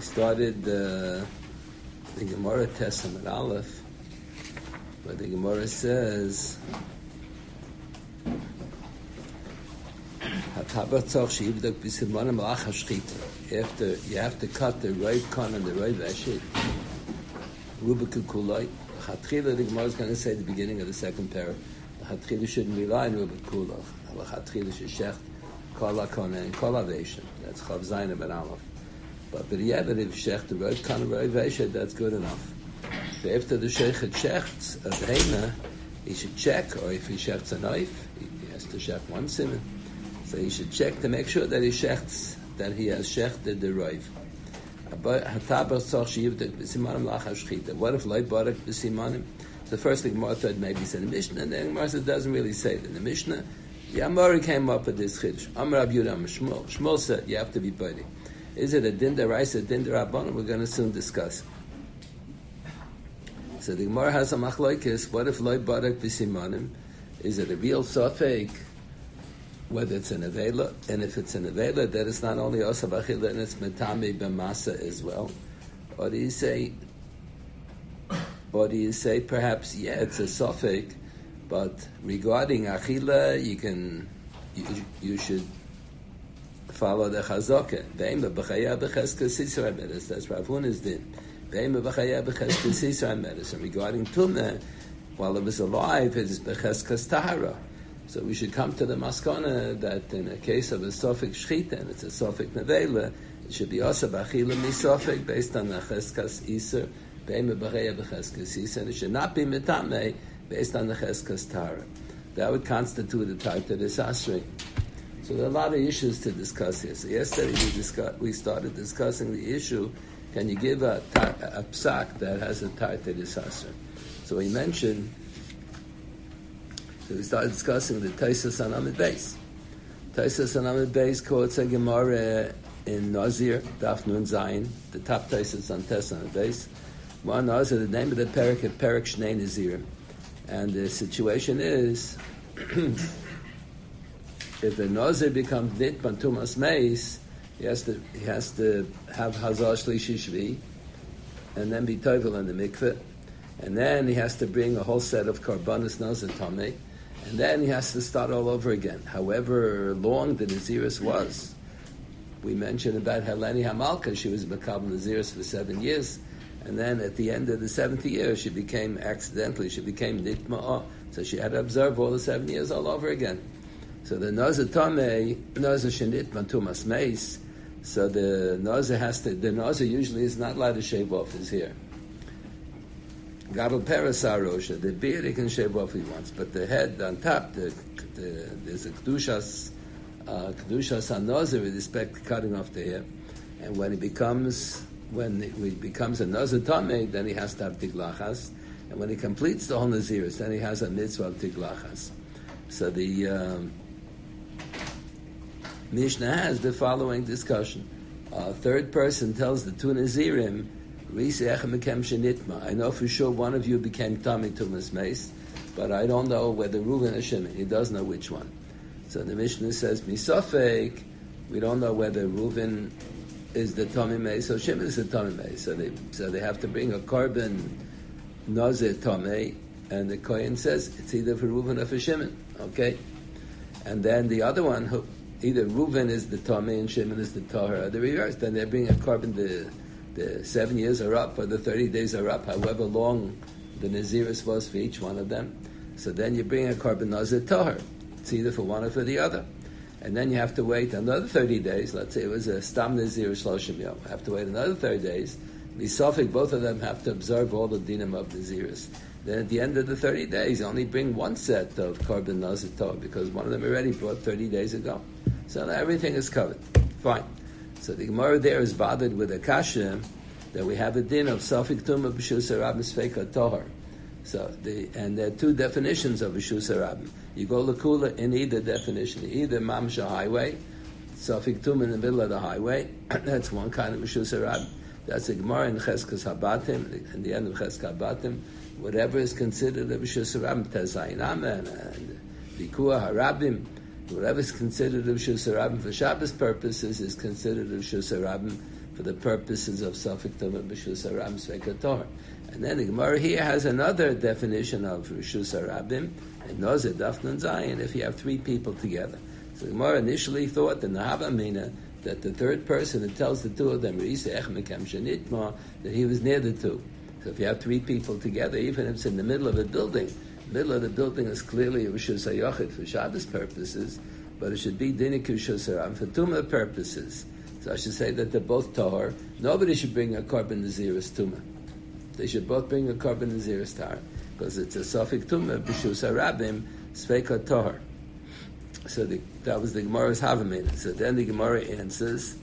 started the Gemara Testament Aleph, where the Gemara says, after you have to cut the right con and the right veshit. Rubakukulai. Chatchila, the Gemara is going to say at the beginning of the second parak. Chatchila shouldn't rely on Rubakulach. Chatchila should shecht kol hakona and kol haveshim. That's Chav Zayin ben Aleph. But if shecht the right con and right veshit, that's good enough. So after the sheikh shechts a behema, he should check, or if he shechts a knife, he has to shecht one siman. So he should check to make sure that he shechts, that he has shechted the roiv. What if light barak b'simanim? The first thing Gemara thought maybe said in the Mishnah, and then Gemara says it doesn't really say it. In the Mishnah, the Amari came up with this chiddush. Amar Rabbi Yehuda Shmuel. Shmuel said you have to be body. Is it a din deraisa, a din derabbanan? We're going to soon discuss. So the Gemara has a machlokes. What if light barak b'simanim? Is it a real safek? Whether it's an avela, and if it's an avela, that it's not only osa b'achila, and it's metame b'masa as well. Or do you say perhaps, yeah, it's a safek, but regarding achila, you should follow the chazaka. Ve'ema b'chaya b'cheska sisra medis. That's Rav Huna's din. Ve'ema b'chaya b'cheska sisra medis. And regarding tumah, while it was alive, it is b'cheska tahara. So we should come to the maskana that in a case of a sofik shchita, and it's a sofik nevela, it should be also b'achila misofik based on the cheskas iser, be'ema b'cheya b'cheskas iser, and it should not be mitame based on the cheskas tara. That would constitute a type that is asri. So there are a lot of issues to discuss here. So yesterday we started discussing the issue, can you give a psak that has a type that is asri? So we mentioned, so we started discussing the Taisus on Amid Beis. Taisus on Amid Beis quotes a Gemara in Nazir, Daf Nun Zayin, the top Taisus on Tes on Amid Beis. One Nazir, the name of the parak is Parak Shnei Nazir. And the situation is, if the Nazir becomes Nitman Tumas Meis, he has to have Hazar Shlishi Shvi, and then be Tovel in the mikveh, and then he has to bring a whole set of Karbanis Nazir Tameh, and then he has to start all over again. However long the Naziris was, we mentioned about Heleni Hamalka, she was Makabel Naziris for 7 years, and then at the end of the 7th year, she became Nitma'ah, so she had to observe all the 7 years all over again. So the Nazir Tameh, Nazir Shenit Mantumas Meis, so the Nazir usually is not allowed to shave off his hair. Gadol Perasarosha, the beard he can shave off if he wants, but the head on top, there's a Kedushas HaNazir with respect to cutting off the hair. And when he becomes a Nazir Tameh, then he has to have Tiglachas. And when he completes the whole Naziris, then he has a mitzvah of Tiglachas. So the Mishnah has the following discussion. A third person tells the two Nazirim, I know for sure one of you became Tami Tumas Meis, but I don't know whether Reuven or Shimon. He does know which one. So the Mishnah says, Misofek, we don't know whether Reuven is the Tami Meis or Shimon is the Tami Meis. So they have to bring a carbon Nazir Tami, and the Kohen says it's either for Reuven or for Shimon. Okay? And then the other one, either Reuven is the Tami and Shimon is the Tahar, or the reverse. Then they bring a carbon the 7 years are up, or the 30 days are up, however long the Naziris was for each one of them. So then you bring a carbon Nazir Tahar. It's either for one or for the other. And then you have to wait another 30 days. Let's say it was a Stam Nazir Shloshim Yom. Have to wait another 30 days. Misafik, both of them have to observe all the dinim of Naziris. Then at the end of the 30 days, you only bring one set of carbon Nazir Tahar, because one of them already brought 30 days ago. So now everything is covered. Fine. So the Gemara there is bothered with a kasha that we have a din of Safik Tumah B'Shus Harabim Sfeika Tohar. So and there are two definitions of B'Shus Harabim. You go Lakula in either definition, either Mamsha highway, Safik Tumah in the middle of the highway. That's one kind of B'Shus Harabim. That's the Gemara in Cheskas Habatim, in the end of Cheskas Habatim. Whatever is considered a B'Shus Harabim, Tezayin Amen and Vikua Harabim. Whatever is considered a Rishus Harabim for Shabbos purposes is considered a Rishus Harabim for the purposes of Safek Tumah B'Shus Harabim Sveika Tahor. And then the Gemara here has another definition of Rishus Harabim, and knows it Daf Nun Zayin, if you have three people together. So the Gemara initially thought in the Hava Mina that the third person that tells the two of them, that he was near the two. So if you have three people together, even if it's in the middle of a building, the middle of the building is clearly a Rishus HaYochid for Shabbos purposes, but it should be Dinik Rishus Harabim for Tumah purposes. So I should say that they're both Tahor. Nobody should bring a Korban Naziris Tumah. They should both bring a Korban Naziris Tahor, because it's a Safek Tumah B'Shus Harabim Sveika Tahor. So that was the Gemara's Havamina. So then the Gemara answers,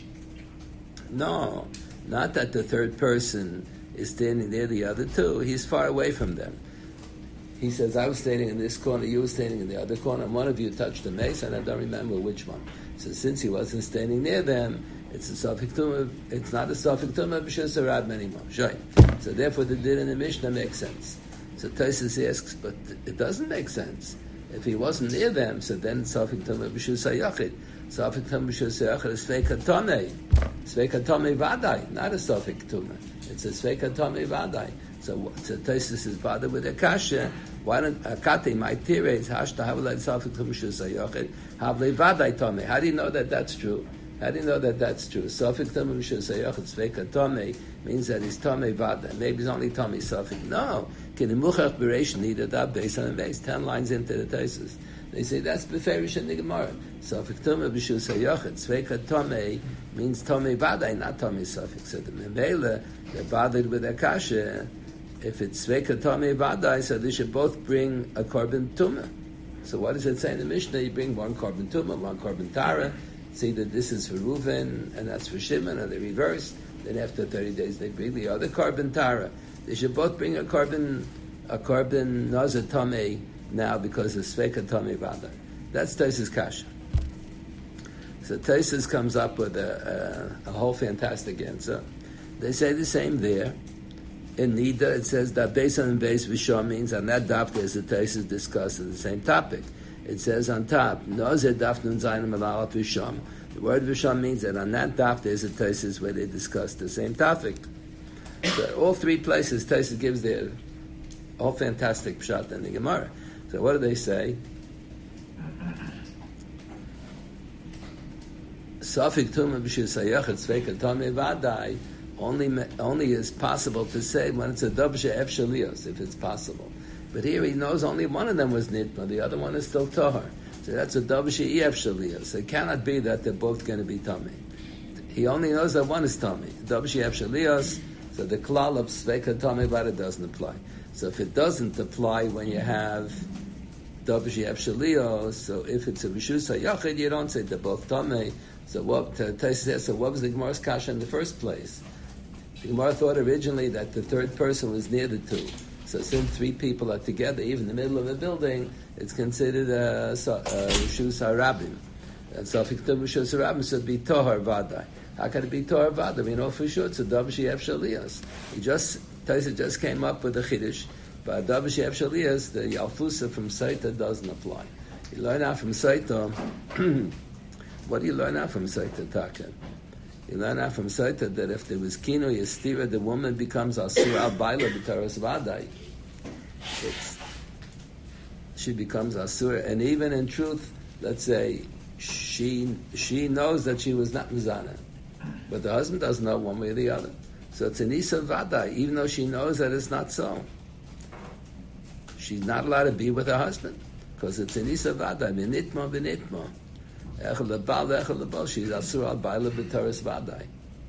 no, not that the third person is standing near the other two. He's far away from them. He says, I was standing in this corner, you were standing in the other corner, and one of you touched the mace, and I don't remember which one. So since he wasn't standing near them, it's a Safek Tumah, it's not a Safek Tumah B'Shus Harabim anymore. So therefore the din in the Mishnah makes sense. So Tosfos asks, but it doesn't make sense. If he wasn't near them, so then Safek Tumah B'Shus HaYochid. Safek Tumah B'Shus HaYochid is Sveika Tomei. Sveika Tomei Vadai, not a Safek Tumah. It's a Sveika Tomei Vadai. So Tosfos is bothered with a kasha. Why don't Akate my tires hashta havle Safek Tumah B'Shus HaYochid havle Vadai Tomei? How do you know that that's true? How do you know that that's true? Safek Tumah B'Shus HaYochid Sveika Tomei means that he's Tomei Vadai. Maybe he's only Tomei Safek. No. 10 lines into the Tosfos. They say that's beferish in the Gemara. Safek Tumah B'Shus HaYochid Sveika Tomei means Tomei Vadai, not Tomei Safek. So the Mevela, they're bothered with Akasha. If it's Sveika Tomei Vadai, so they should both bring a Korban Tumah. So what does it say in the Mishnah? You bring one Korban Tumah, one Korban Tara. See that this is for Reuven and that's for Shimon, and they reverse. Then after 30 days they bring the other Korban Tara. They should both bring a Korban Nazir Tomei now because of Sveika Tomei Vadai. That's Tosfos Kasha. So Tosfos comes up with a whole fantastic answer. They say the same there. In Nida it says that Beis and Beis Vishon means on that daf there's a Tosfos discussing the same topic. It says on top, Nazir Daf Nun Zayin Malalat Vishon. The word Vishon means that on that daf there's a Tosfos where they discuss the same topic. So all three places Tosfos gives their whole fantastic pshat in the Gemara. So what do they say? Safek Tumah B'Shus HaYochid Sveika Tomei Vadai only is possible to say when it's a Dabsha Ef Shalios, if it's possible. But here he knows only one of them was Nitma, the other one is still Tahor. So that's a Dabsha Ef Shalios. It cannot be that they're both going to be Tomei. He only knows that one is Tomei. Dabsha Ef Shalios. So the klal of Sveika Tomei Vadai doesn't apply. So if it doesn't apply when you have Dabshi Epshalio, so if it's a Rishus HaYochid, you don't say they're both Tomei. So what Tosfos says, so what was the Gemara's kasha in the first place? The Gemara thought originally that the third person was near the two. So since three people are together, even in the middle of a building, it's considered a Rishus HaRabim. And so if it's Rishus HaRabim, so it'd be Tohar Vadai. How can it be Torah Vada? We know for sure it's a Dabshi Ef Shalias. Tosfos just came up with a Chiddush, but Dabshi Ef Shalias, the Yalfusa from Saita doesn't apply. You learn out from Saita, what do you learn out from Saita, Taka? You learn out from Saita that if there was Kino Yestira, the woman becomes Asur Al Baila B'Taras Vadai. She becomes Asur, and even in truth, let's say, she knows that she was not Mizana. But the husband doesn't know one way or the other. So it's an Isa Vadai, even though she knows that it's not so. She's not allowed to be with her husband, because it's an Isa Vadai, Minitma, Binitma. Echel Lebal, Echel Lebal, she's Asur Al Baila B'Taras Vadai.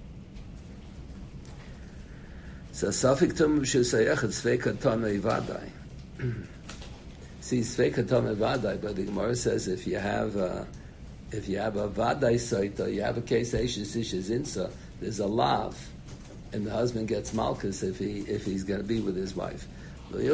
So Safek Tumah B'Shus HaYochid Sveika Tomei Vadai. See, Sveika Tomei Vadai, but the Gemara says if you have a Vadai Saita, you have a case Eishes Ishes Insa, there's a lav, and the husband gets Malchus if he's going to be with his wife. So the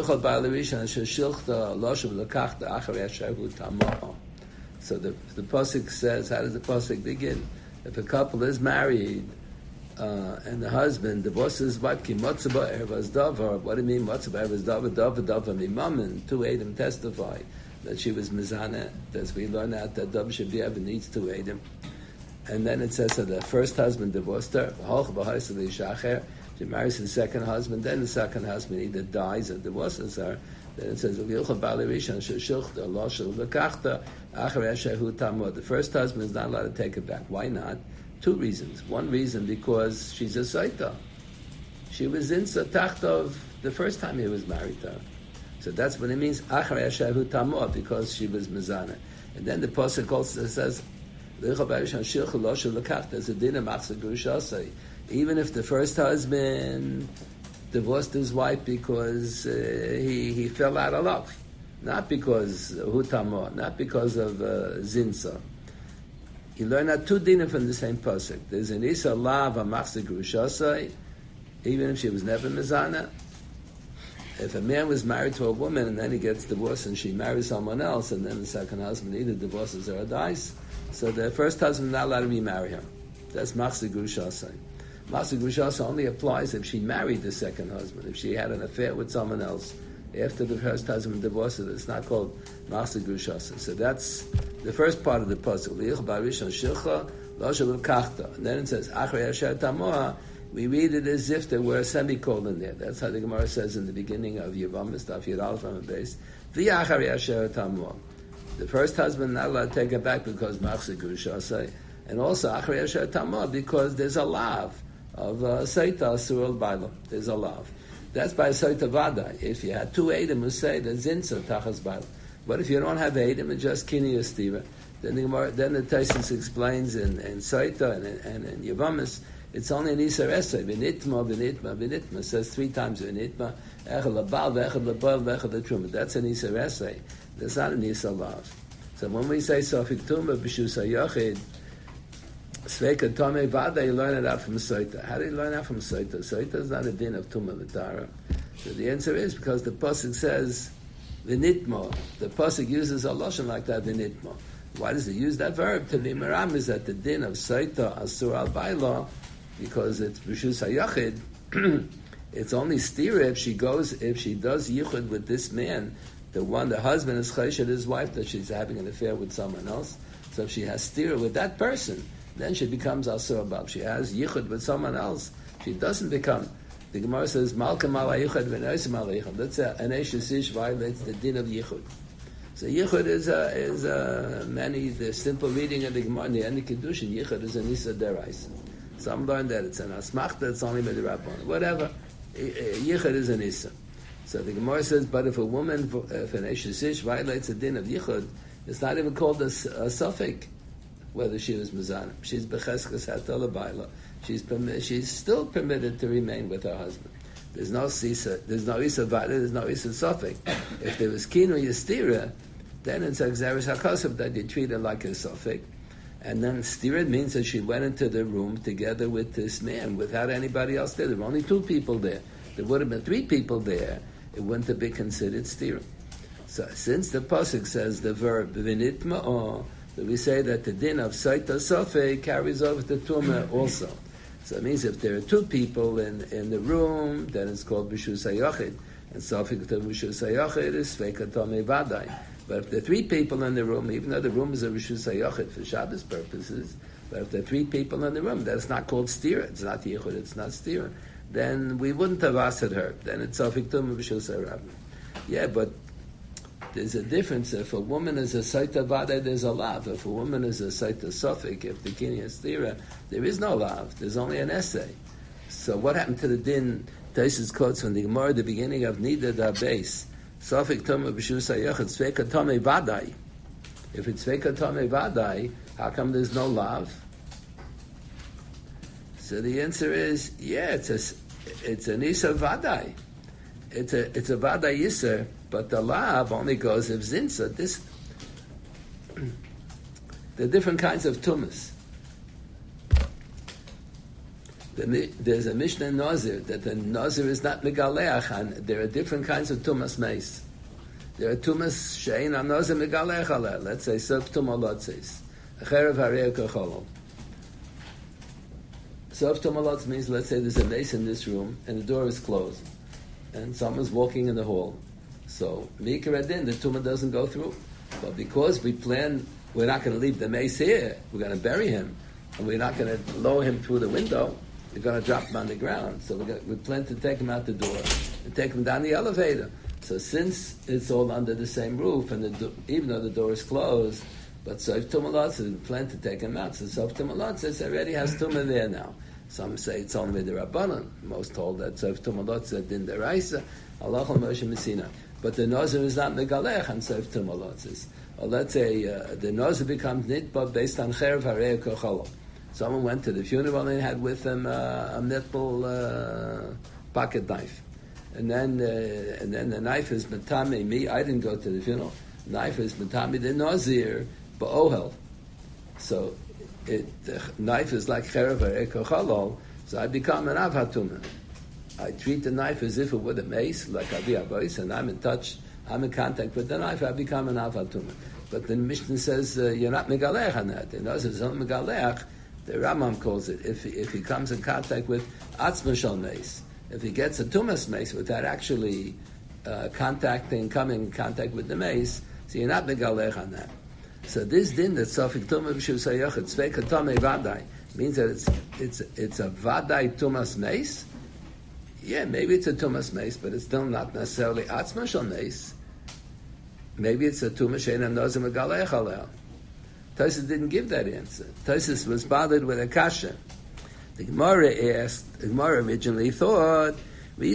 pasuk says, how does the pasuk begin? If a couple is married and the husband divorces his wife, what do you mean matzah davar mimamin? Two Adam testify that she was mizana. As we learn out that Dab Shabiyah needs two Adam. And then it says that the first husband divorced her. She marries the second husband. Then the second husband either dies or divorces her. Then it says the first husband is not allowed to take it back. Why not? Two reasons. One reason, because she's a saita. She was in Tachtov the first time he was married to her. So that's what it means, because she was mezana. And then the pasuk also says, there's a din of machzor gerusha. Even if the first husband divorced his wife because he fell out of love, not because hutamo, not because of zinsa. You learn out two dinim from the same pasuk. There's an isa lav a machzor gerusha, even if she was never mezana. If a man was married to a woman and then he gets divorced and she marries someone else, and then the second husband either divorces her or dies, so the first husband is not allowed to remarry her. That's machzor gerusha. Machzor gerusha only applies if she married the second husband. If she had an affair with someone else after the first husband divorced her, it's not called machzor gerusha. So that's the first part of the pasuk. And then it says, we read it as if there were a semicolon there. That's how the Gemara says in the beginning of Yevamos, Daf Yud Aleph on the base. The first husband not allowed to take it back because machzor gerusha, and also acharei asher tamah because there's a lav of seita asur b'aila. There's a lav. That's by seita vada. If you had two eidim who say that zinsa tachas b'aila, but if you don't have eidim and just kini yastira, then the Taisus explains in seita and in Yevamos. It's only an Isar Esay. V'nitma, v'nitma, v'nitma. It says three times v'nitma. Echad l'bal, v'echad l'boil, v'echad l'truma. That's an Isar Esay. That's not an Isar Lav. So when we say Sofik Tumah, B'shus HaYochid, Sveika Tomei Vada, you learn it out from Soita. How do you learn out from Soita? Soita is not a din of Tumah V'tara. So the answer is because the Pasuk says v'nitma. The Pasuk uses a Lashon like that, v'nitma. Why does it use that verb? To be meram is that the din of Soita, Asur al-Baila, because it's B'shus HaYachid, it's only stira if she does yichud with this man, the husband is chayshad his wife that she's having an affair with someone else. So if she has stira with that person, then she becomes asur bab. She has yichud with someone else, she doesn't become. The Gemara says malkam ala yichud v'noisim ala yichud. Let's say an eshes ish violates the din of yichud. So yichud is the simple reading of the Gemara in the end of Kiddushin. Yichud is an isa deraisa. Some learn that it's an asmachta, it's only midrabanan. Whatever, yichud is an issa. So the Gemara says, but if a woman, if an eshes ish violates the din of yichud, it's not even called a suffix whether she was mezana. She's becheskes hatala baila. She's still permitted to remain with her husband. There's no sisa, there's no isa vada, there's no isa suffix. If there was kinu yastira, then it's exeris hakosov that you treat her like a suffix. And then stira means that she went into the room together with this man without anybody else there. There were only two people there. There would have been three people there. It wouldn't have been considered stira. So since the pasuk says the verb v'nitma'o, that we say that the din of saita sofe carries over to tumah also. So it means if there are two people in the room, then it's called b'shus hayachid. And sofik to b'shus hayachid is sveika tomei vadai. But if there are three people in the room, even though the room is a Rishus HaYachid for Shabbos purposes, but if there are three people in the room, that's not called stira. It's not yichud, it's not stira. Then we wouldn't have asked her. Then it's Sofik Tumah B'Shus HaRabbi. Yeah, but there's a difference. If a woman is a Saita Vada, there's a lav. If a woman is a Saita Sofik, if the Kini is stira, there is no lav. There's only an essay. So what happened to the din? Taisus quotes from the Gemara, the beginning of Nida Da Beis. Sofik Tumah B'Shus HaYachid, Sveika Tomei Vadai. If it's Sveika Tomei Vadai, how come there's no lav? So the answer is, yeah, it's an Isa Vadai. It's a Vadai Yisr, but the lav only goes if Zinsa. There are different kinds of tumas. There's a Mishnah in Nazir that the Nazir is not megaleach, and there are different kinds of tumas meis. There are tumas shein an Nazir megaleach aleh. Let's say sof tumah lotzis, acherev harei kacholol. Sof tumah lotz means, let's say there's a mace in this room and the door is closed, and someone's walking in the hall. So mikra adin, the tumah doesn't go through. But because we plan, we're not going to leave the mace here. We're going to bury him. and we're not going to lower him through the window. We're going to drop him on the ground. So we plan to take him out the door and take him down the elevator. So since it's all under the same roof, and even though the door is closed, but Sof Tumalot, we plan to take him out. So Sof Tumalot says already has Tumah there now. Some say it's only the Rabbanan. Most hold that Sof Tumalot said in the Raisa, Allah Moshe Messina. But the Nazir is not Megalech and Sof Tumalot says. Or let's say the Nazir becomes Nitba based on Cherev Harei Kochalo. Someone went to the funeral and had with him a nipple pocket knife. And then the knife is Matame me. I didn't go to the funeral. Knife is Matame the Nazir Ba'ohel. So the knife is like Cherev Harei Kochalo. So I become an Avhatuma. I treat the knife as if it were a mace, like Avi Abayis, and I'm in touch, I'm in contact with the knife, I become an Avhatuma. But the Mishnah says you're not Megalech on that. The Nazir is not Megalech. The Rambam calls it, if he comes in contact with Atzmashal mace, if he gets a Tumas mace without actually coming in contact with the mace, so you're not Megalech on that. So this din that Sofik Tumah B'Shu Sayachet Tzveika Tomei Vadai means that it's a Vadai Tumas mace. Yeah, maybe it's a Tumas mace, but it's still not necessarily Atzmashal mace. Maybe it's a Tumas Sheina Nozim Megalech Alel. Tosfos didn't give that answer. Tosfos was bothered with a kasha. The Gemara originally thought, I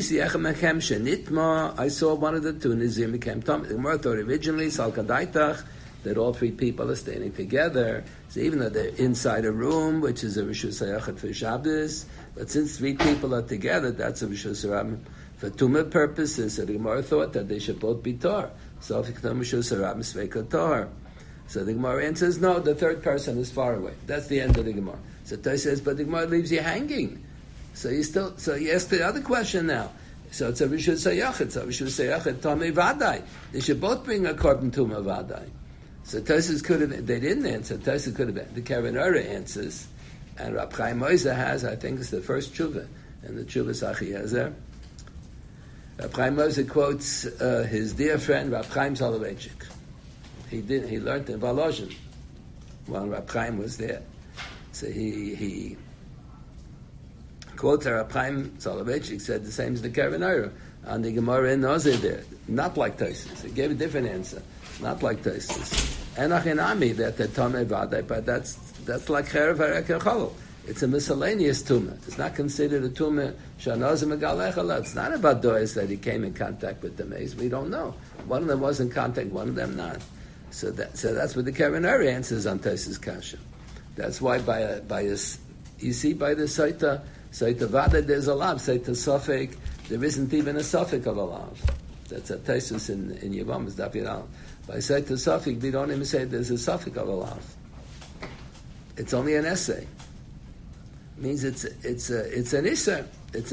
saw one of the two Nizim became Tom. The Gemara thought originally, Salkadaitach, that all three people are standing together. So even though they're inside a room, which is a Rishus Hayachat for Shabbos, but since three people are together, that's a Rishus Harabim for Tumah purposes. So the Gemara thought that they should both be Tor. So if you can Rishus Harabim Sveika Tor. So the Gemara answers, no, the third person is far away. That's the end of the Gemara. So Tosfos says, but the Gemara leaves you hanging. So you ask the other question now. So it's a Rishus Hayachat. So Rishus Hayachat Tomei Vadai. They should both bring a korban Tumah Vadai. So Tosfos could have, they didn't answer. Tosfos could have, the Karen Ura answers, and Rab Chaim Moiser has, I think it's the first tshuva, and the tshuva is Achiezer. Rab Chaim Moiser quotes his dear friend Rab Chaim Soloveitchik. He learned in Volozhin while Rab Chaim was there. So he quotes Rab Chaim Soloveitchik said the same as the Karen Ura on the Gemara in Nazir there. Not like Tosfos. He gave a different answer. Not like Tosfos. Enach Enami that the Tomei Vadai, but that's like Cherev Harei Kochalo. It's a miscellaneous tumah. It's not considered a tumah shanazim megalech ala. It's not about dois that he came in contact with the mace. We don't know. One of them was in contact, one of them not. So that's what the Karen Ura answers on Tosfos Kasha. That's why by the Saita Vada there's a lav. Saita Sofek there isn't even a Sofek of a lav. That's a Tosfos in Yevamos Daf Yud. By Saita Sofek they don't even say there's a Sofek of a lav. It's only an essay. It means it's an Isser.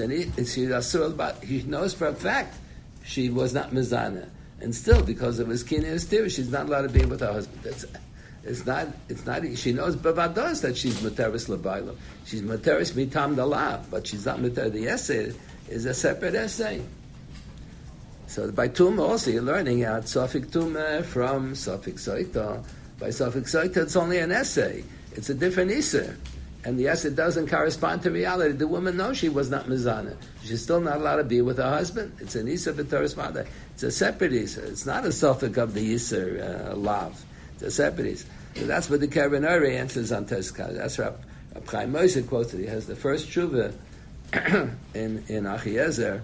He knows for a fact she was not Mizana. And still, because of his kinei stira, she's not allowed to be with her husband. It's not. She knows bavados that she's materis labaylo. She's materis mitam dalav, but she's not materis. The essay is a separate essay. So by tumah also you're learning out sofik tumah from sofik soita. By sofik soita it's only an essay. It's a different iser. And the essay doesn't correspond to reality. The woman knows she was not mizana. She's still not allowed to be with her husband. It's an iser b'toras mada. It's a separate iser. It's not a sofik of the iser lav. It's a separate iser. So that's what the Karen Ura answers on Tosfos. That's Rab Chaim Moiser quotes it. He has the first tshuva in Achiezer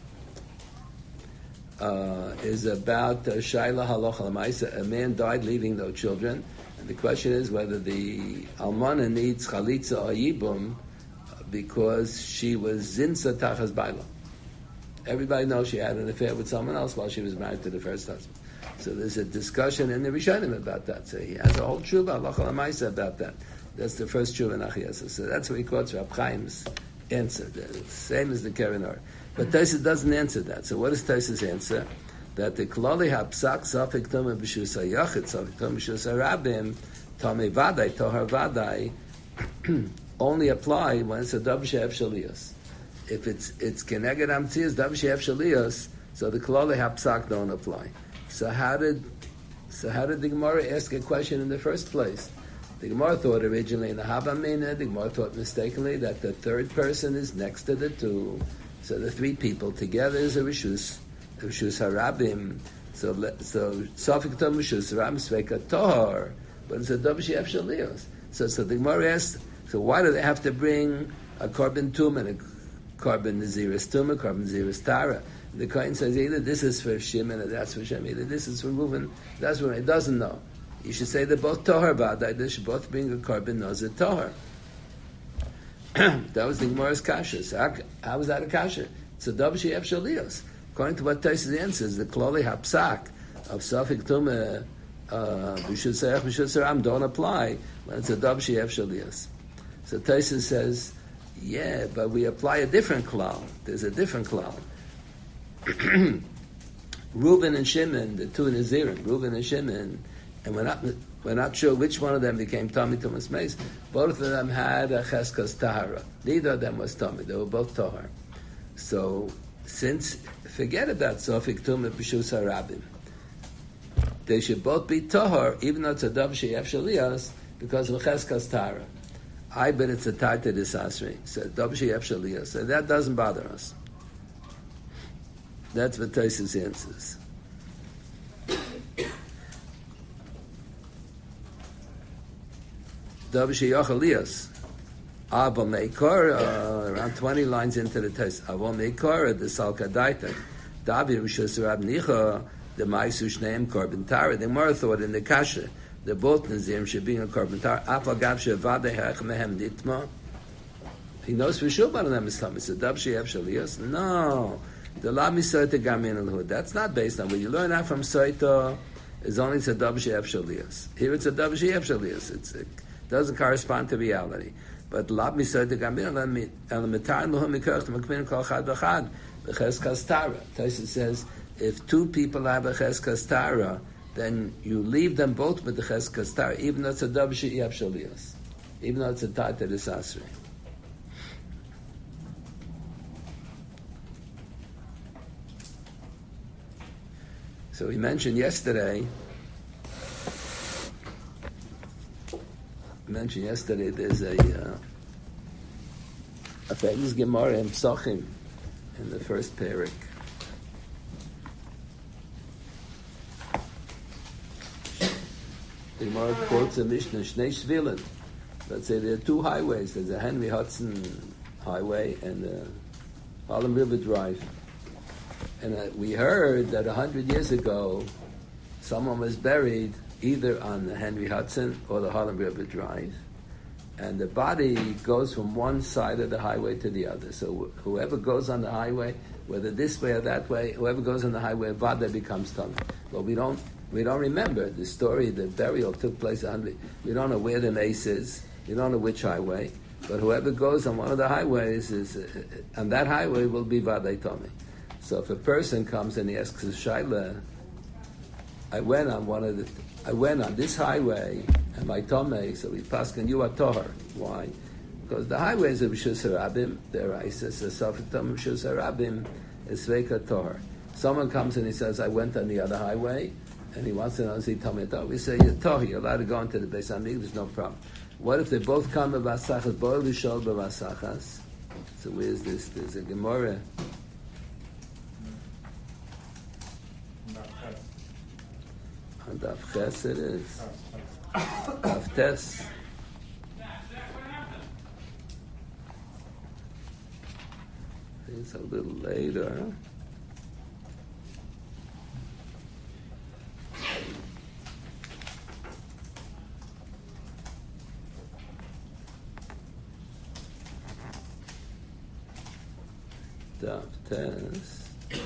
is about Shaila Halacha L'Maisa. A man died leaving no children. And the question is whether the almana needs chalitza or yibum because she was zinsa tachas baila. Everybody knows she had an affair with someone else while she was married to the first husband. So there's a discussion in the Rishonim about that. So he has a whole tshuva halacha l'maisa about that. That's the first tshuva in Achiezer. So that's what he quotes Rab Chaim's answer. Same as the Karen Ura. But Tosfos doesn't answer that. So what is Tosfos' answer? That the klali hapsak safik tumah b'shus hayachid safik tumah b'shus harabim tamei vadai tohar vadai only apply when it's a dav she'ef shalios. If it's keneged amtzias dav she'ef shalios, so the klali hapsak don't apply. So how did the Gemara ask a question in the first place? The Gemara thought originally in the Havamina, the Gemara thought mistakenly that the third person is next to the two. So the three people together is a Rishus Harabim. So Sofik Tom Rishus Harabim Sveka Tohar, but it's a Davish Shalios. So the Gemara asked, so why do they have to bring a Korban Tum and a Korban Naziris Tum, a Korban Naziris Tara? The Kohen says either this is for Shimon or that's for Shem, either this is for Reuven, that's for it doesn't know. You should say they're both Tohar Vadai, they should both bring a Korban Nazir Tohar. That was the Gemara's Kasha. So how was that a Kasha? It's a Davish Shalios. According to what Taisus answers, the Kloli Hapsak of Safik Tumah, B'shut Saram don't apply when it's a Davish Shalios. So Taisus says, yeah, but we apply a different klal. There's a different klal. Reuven and Shimon, the two Nazirim, Reuven and Shimon, and we're not sure which one of them became Tommy Tumas Meis. Both of them had a Cheskas Tahara. Neither of them was Tommy. They were both Tahar. So, forget about Sofik Tumah B'shus HaRabim. They should both be Tahar, even though it's a Dav Sheyev Shalias, because of Cheskas Tahara. I bet it's a Tarta Disasri. So, Dav Sheyev Shalias. So that doesn't bother us. That's what Taisus answers. Dav Sheyev Shalias. Ava Meikor, around 20 lines into the text. Ava Meikor, the Salka Daita. Davi Rishus Rab Nicha, the Maisu Shneim Korban Tara. They more thought in the Kasha, the both Nazim should be in a Korban Tara. Afa Gav Shevade Hech Mehem Ditma. He knows for sure one of them is Tamid. So Dav Sheyev Shalios? No. The La Misoita Gamin Al-Hud. That's not based on what you learn out from Soita. Is only it's a Dav Sheyev Shalios. Here it's a Dav Sheyev Shalios. It doesn't correspond to reality. But lab misad the gamin elementar lohum mikoch the makmin kol chad v'chad v'cheskas tara. Taisus says if two people have a cheskas tara, then you leave them both with the cheskas tara, even though it's a dav she'yev shalios, even though it's a tata desasri. So we mentioned yesterday. There's a famous Gemara in Psachim in the first parak. The Gemara quotes a Mishnah, Shnei Shvilin. Let's say there are two highways. There's a Henry Hudson Highway and the Harlem River Drive. And we heard that 100 years ago, someone was buried either on the Henry Hudson or the Harlem River Drive, and the body goes from one side of the highway to the other. So whoever goes on the highway, whether this way or that way, whoever goes on the highway, Vada becomes Tamid. But we don't remember the story. The burial took place 100. We don't know where the mace is. We don't know which highway. But whoever goes on one of the highways is on that highway will be Vada Tamid. So if a person comes and he asks a Shaila, I went on this highway, and my Tomei, so we paskin you are Tohar. Why? Because the highways of Rishus Harabim, there I says, the Sofik Tom Rishus Harabim is Sveika Tohar. Someone comes and he says, I went on the other highway, and he wants to know, is he Tomei Tohar? We say, you're Tohar, you're allowed to go into the Beis Hamikdash, there's no problem. What if they both come b'vasachas, boil l'shol b'vasachas? So where's this? There's a Gemara. On Daf Ches it is. Daf Tes. It's a little later. Daf Tes.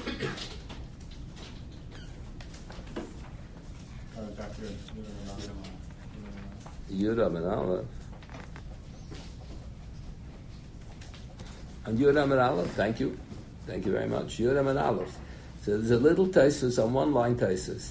Yudam and Aleph. And Yudam and Aleph, thank you very much. Yudam and Aleph. So there's a little Taisus on one line Taisus.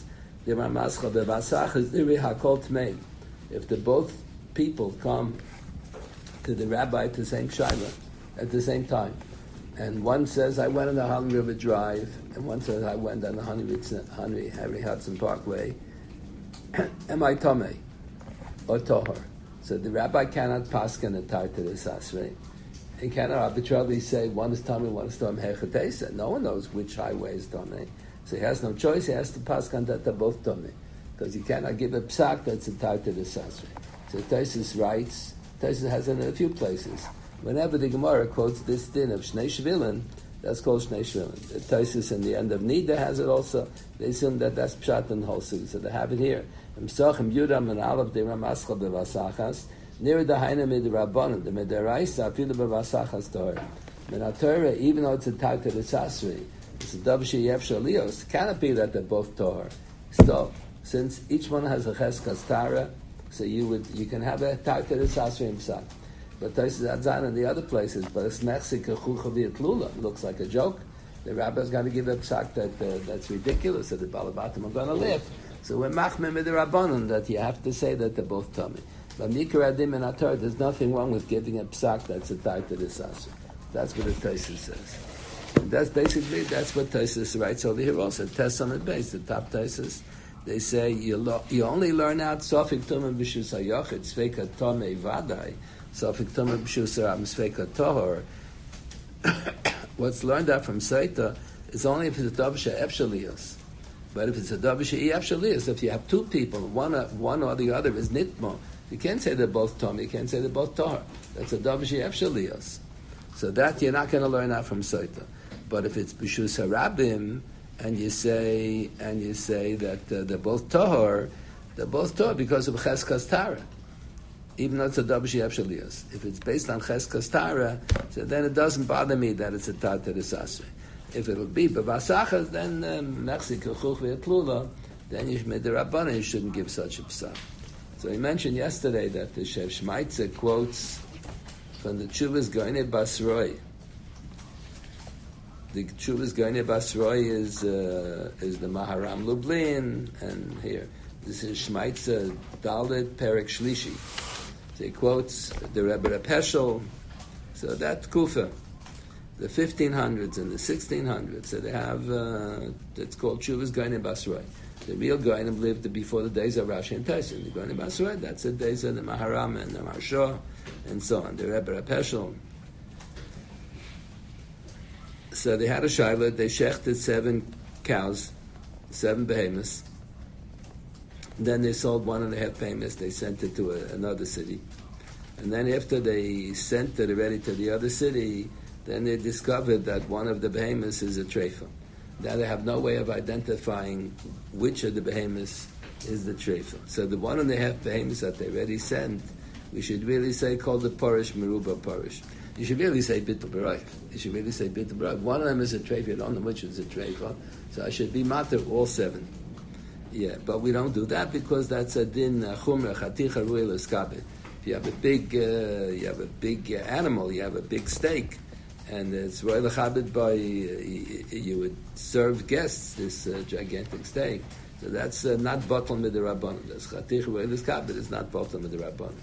If the both people come to the rabbi to same Shaila at the same time, and one says, I went on the Harlem River Drive, and one says, I went on the Henry Hudson Parkway, am I Tomei or Tohar? So the rabbi cannot paskin a tar to the sasri. He cannot arbitrarily say one is tummy, one is tummy hechatesa. No one knows which highway is tummy. So he has no choice. He has to paskin that they're both tummy, because he cannot give a psak that's a tar to the sasri. So Taisus writes. Taisus has it in a few places. Whenever the Gemara quotes this din of Shnei Shvilin, that's called Shnei Shvilin. Taisus in the end of Nida has it also. They assume that that's Pshat and Holsig, so they have it here. M'sachim Yudam and Alav de Ramaschal bevasachas near the Haina mid Rabbanon the Mederaisa afilu bevasachas Torah. Min Torah, even though it's a tag to the Sasri, it's a Davshi Yevshal Lios. Cannot be that they're both Torah. Stop. Since each one has a Cheskas Tara, so you can have a tag to the Sasri himself. But Taisus Adzan in the other places, but it's Mechzik Chuchavi Lula. Looks like a joke. The rabbi's going to give a psak that's ridiculous, that the Balabatim are going to live. So we're machmim with the Rabbanon that you have to say that they're both tummy. But Mikra Adim and Atar, there's nothing wrong with giving a psak that's a tie to the Sasri. That's what the Taisus says. And that's what Taisus writes over here also. Test on the base, the top Taisus. They say you only learn out Sofik Tumim B'Shus HaYochid, Sveika Tomei Vadai, Sofik Tumim B'Shus HaRam, Sveika Tohor. What's learned out from Saita is only if it's a Dabsha Epshalios. But if it's a Dabsha Epshalios, if you have two people, one or the other is Nitmo, you can't say they're both Tomei, you can't say they're both Tohor. That's a Dabsha Epshalios. So that you're not going to learn out from Saita. But if it's B'Shus HaRabim, and you say that they're both Tohor because of Cheskas Tara. Even though it's a Dabshi Epshalios. If it's based on Cheskas Tara, so then it doesn't bother me that it's a Tar to the Sasri. If it'll be B'Vasachas, then Mechzik Chuch V'Etlula, then you made the Rabbanan, you shouldn't give such a psak. So he mentioned yesterday that the Shev Shmaitze quotes from the Tshuvas Goyne Basroi. The Tshuvas Goyne Basroi is the Maharam Lublin, and here this is Shmaitze Dalet Perek Shlishi. So he quotes the Rebbe Reb Heschel. So that Kufa, the 1500s and the 1600s. So they have it's called Tshuvas Goyne Basroi. The real Goynim lived before the days of Rashi and Tyson. The Goyne Basroi, that's the days of the Maharam and the Maharsha and so on. The Rebbe Reb Heschel. So they had a shaila, they shechted 7 cows, 7 behemoths. Then they sold 1.5 behemoths, they sent it to another city. And then after they sent it already to the other city, then they discovered that one of the behemoths is a treifa. Now they have no way of identifying which of the behemoths is the treifa. So the 1.5 behemoths that they already sent, we should really say called the parish, meruba parish. You should really say bittul b'rayv. You should really say bittul b'rayv. One of them is a treifa. You don't know which is a treifa. So I should be matter all 7. Yeah, but we don't do that because that's a din chumra chaticha ruel eskabed. If you have a big, animal, you have a big steak, and it's roel echabed by you would serve guests this gigantic steak. So that's not bottle with the rabbanon. That's chaticha ruel eskabed. It's not bottle with the rabbanon.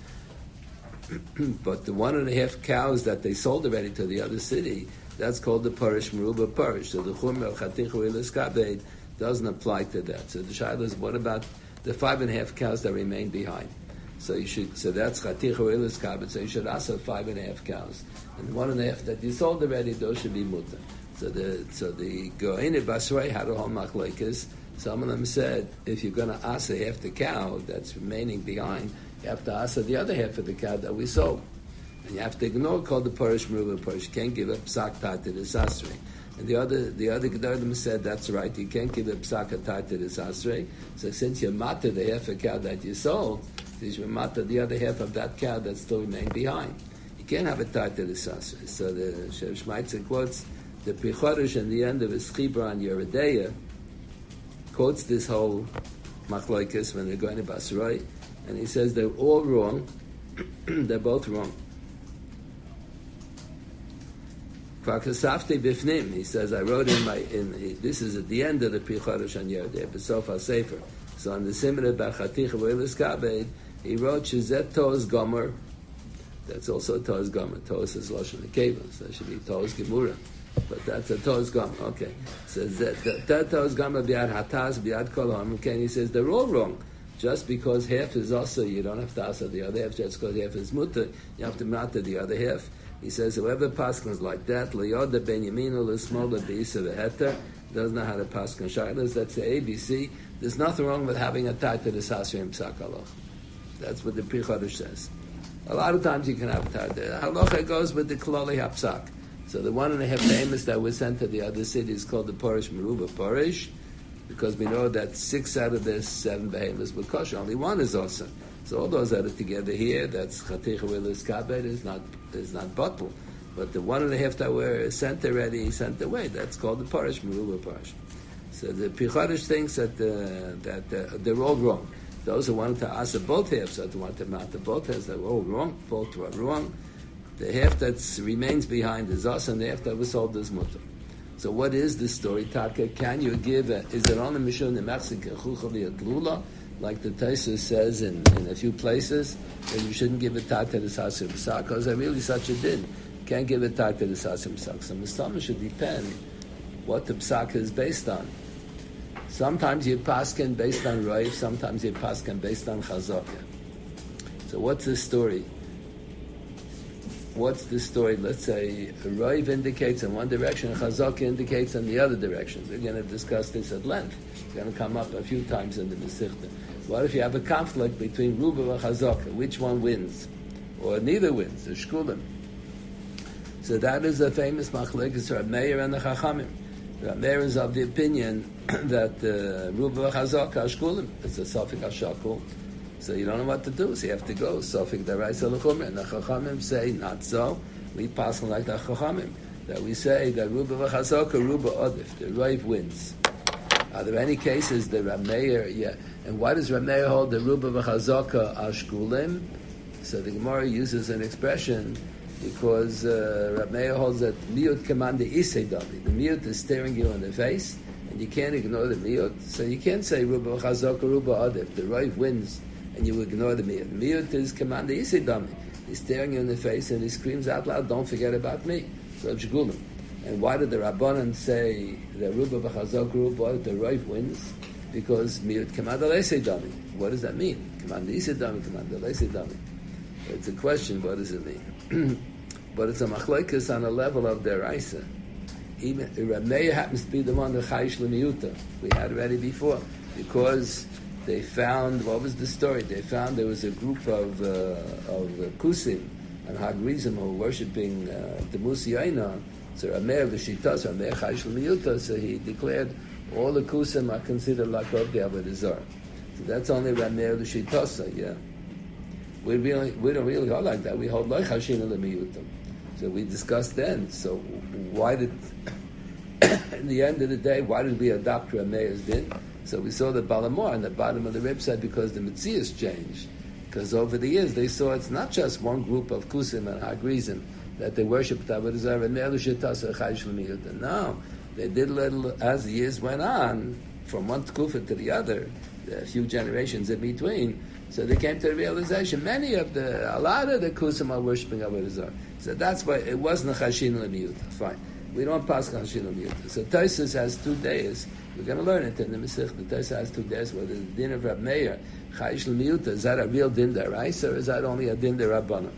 But the 1.5 cows that they sold already to the other city, that's called the parish meruba parish. So the chumra of chaticha ruel eskabed doesn't apply to that. So the shaila is, what about the 5.5 cows that remain behind? So that's chaticha ruel eskabed. So you should also have 5.5 cows, and the 1.5 that you sold already, those should be mutter. So the Goyne Basroi had a whole machlokes. Some of them said if you're going to asa half the cow that's remaining behind, you have to asa the other half of the cow that we sold, and you have to ignore called the parish meruba parish. You can't give a psak tat to the sasri. And the other Gedolim said that's right. You can't give a psak tat to the sasri. So since you matter the half a cow that you sold, you should matter the other half of that cow that still remained behind. You can't have a tat to the sasri. So the Shev Shmaitze quotes the Pri Chodesh in the end of his Chibra on Yeredeya, quotes this whole machlokes when they're going to Basroi, and he says they're all wrong. They're both wrong. He says, I wrote this is at the end of the Pri Chodesh on Yeredeya, B'sof Sefer. So on the Simra B'chaticha Ruel Eskabed, he wrote Shizet Toz Gomer. That's also Toz Gomer. Toz is Lashon Nekeva, so it should be Toz Gemura. But that's a Toz Gomer. Okay. So that Toz Gomer Biad Hataz Biad Kolam. Okay, and he says they're all wrong. Just because half is also, you don't have to asa the other half. Just because half is mutter, you have to mata the other half. He says, whoever paskins like that, leyoda ben yaminu l'smola beisa v'heter, doesn't know how to paskin shaylas. That's the ABC. There's nothing wrong with having a tat to the sasrim psak halacha. That's what the Pri Chodesh says. A lot of times you can have a tat. Halacha goes with the klali hapsak. So the 1.5 famous that was sent to the other city is called the Porish Meruba Porish, because we know that 6 out of the 7 behemoths were kosher. Only 1 is awesome. So all those that are together here, that's Chatich Wilis Kabed, is not bottle. But the 1.5 that were sent already, sent away, that's called the Parish, Meruba Parish. So the Pri Chodesh thinks that they're all wrong. Those who wanted to answer both halves, those who wanted to mount the both halves, they were all wrong. Both were wrong. The half that remains behind is us, and the half that was sold is mutter. So what is this story, Taka? Can you give is it on the Mishun the Mexican Chuchali Atlula? Like the Taisa says in a few places, that you shouldn't give a tat to the Sasim Psak, because there really such a din. Can't give a tat to the Sasim Psak. So Mistama should depend what the Psak is based on. Sometimes you paskin based on Raif, sometimes you paskin based on Chazaka. So what's the story? What's the story? Let's say Raif indicates in one direction, Chazaka indicates in the other direction. We're going to discuss this at length. It's going to come up a few times in the Mesichta. What if you have a conflict between Ruba and Chazaka? Which one wins? Or neither wins, the Shkulim. So that is a famous machlekes Rab Meir and the Chachamim. Rab Meir is of the opinion that Ruba and Chazaka are Shkulim. It's a Sofik HaShakul. So you don't know what to do, so you have to go. Sofik Daraisa L'Chumra. And the Chachamim say, not so. We pass like the Chachamim. That we say that Ruba and Chazaka, Ruba Odif. The Rav wins. Are there any cases that Rab Meir, and why does Rab Meir hold the Ruba v'Chazaka are Shkulim? So the Gemara uses an expression because Rab Meir holds that Miyut command the Isei Davi. The Miyut is staring you in the face, and you can't ignore the Miyut. So you can't say Ruba v'Chazaka, Ruba Adif. The Rav wins, and you ignore the Miyut. Miyut is command the Isei Davi. He's staring you in the face, and he screams out loud, "Don't forget about me." So Shkulim. And why did the Rabbanan say that Ruba v'Chazak Ruba, the Rav wins? Because Miyut Command Alesei Dami. What does that mean? Command Isei Dami, Command Alesei Dami. It's a question, what does it mean? But it's a machlekes on a level of deraisa. Even Rab Meir happens to be the one that Chayish L'Miyuta. We had already before. Because they found, what was the story? They found there was a group of Kusim and Hagrizim who were worshipping the Musi Aina. So Rab Meir v'Shitas, Rab Meir Chayish L'Miyuta, so he declared all the Kusim are considered like Obdi Avodah Zarah. So that's only Rab Meir v'Shitas, yeah. We don't really hold like that. We hold like Chashina L'Miyuta. So we discussed then. So why did, in the end of the day, why did we adopt Rab Meir's din? So we saw the Balamor on the bottom of the rib said because the Metzias changed. Because over the years they saw it's not just one group of Kusim and Hagrizim that they worshipped Avodah Zarah and Meir L'Shitas Chayish L'Miyuta. No, they did little as the years went on, from one Kufa to the other, a few generations in between. So they came to the realization, a lot of the Kusim are worshipping Avodah Zarah. So that's why it wasn't a Chashin L'Miyuta. Fine. We don't pass Chashin L'Miyuta. So Tosfos has 2 days. We're going to learn it in the Masech. The Tosfos has 2 days where the din of Rab Meir, Chayish L'Miyuta, is that a real din deraisa or is that only a din derabbanan?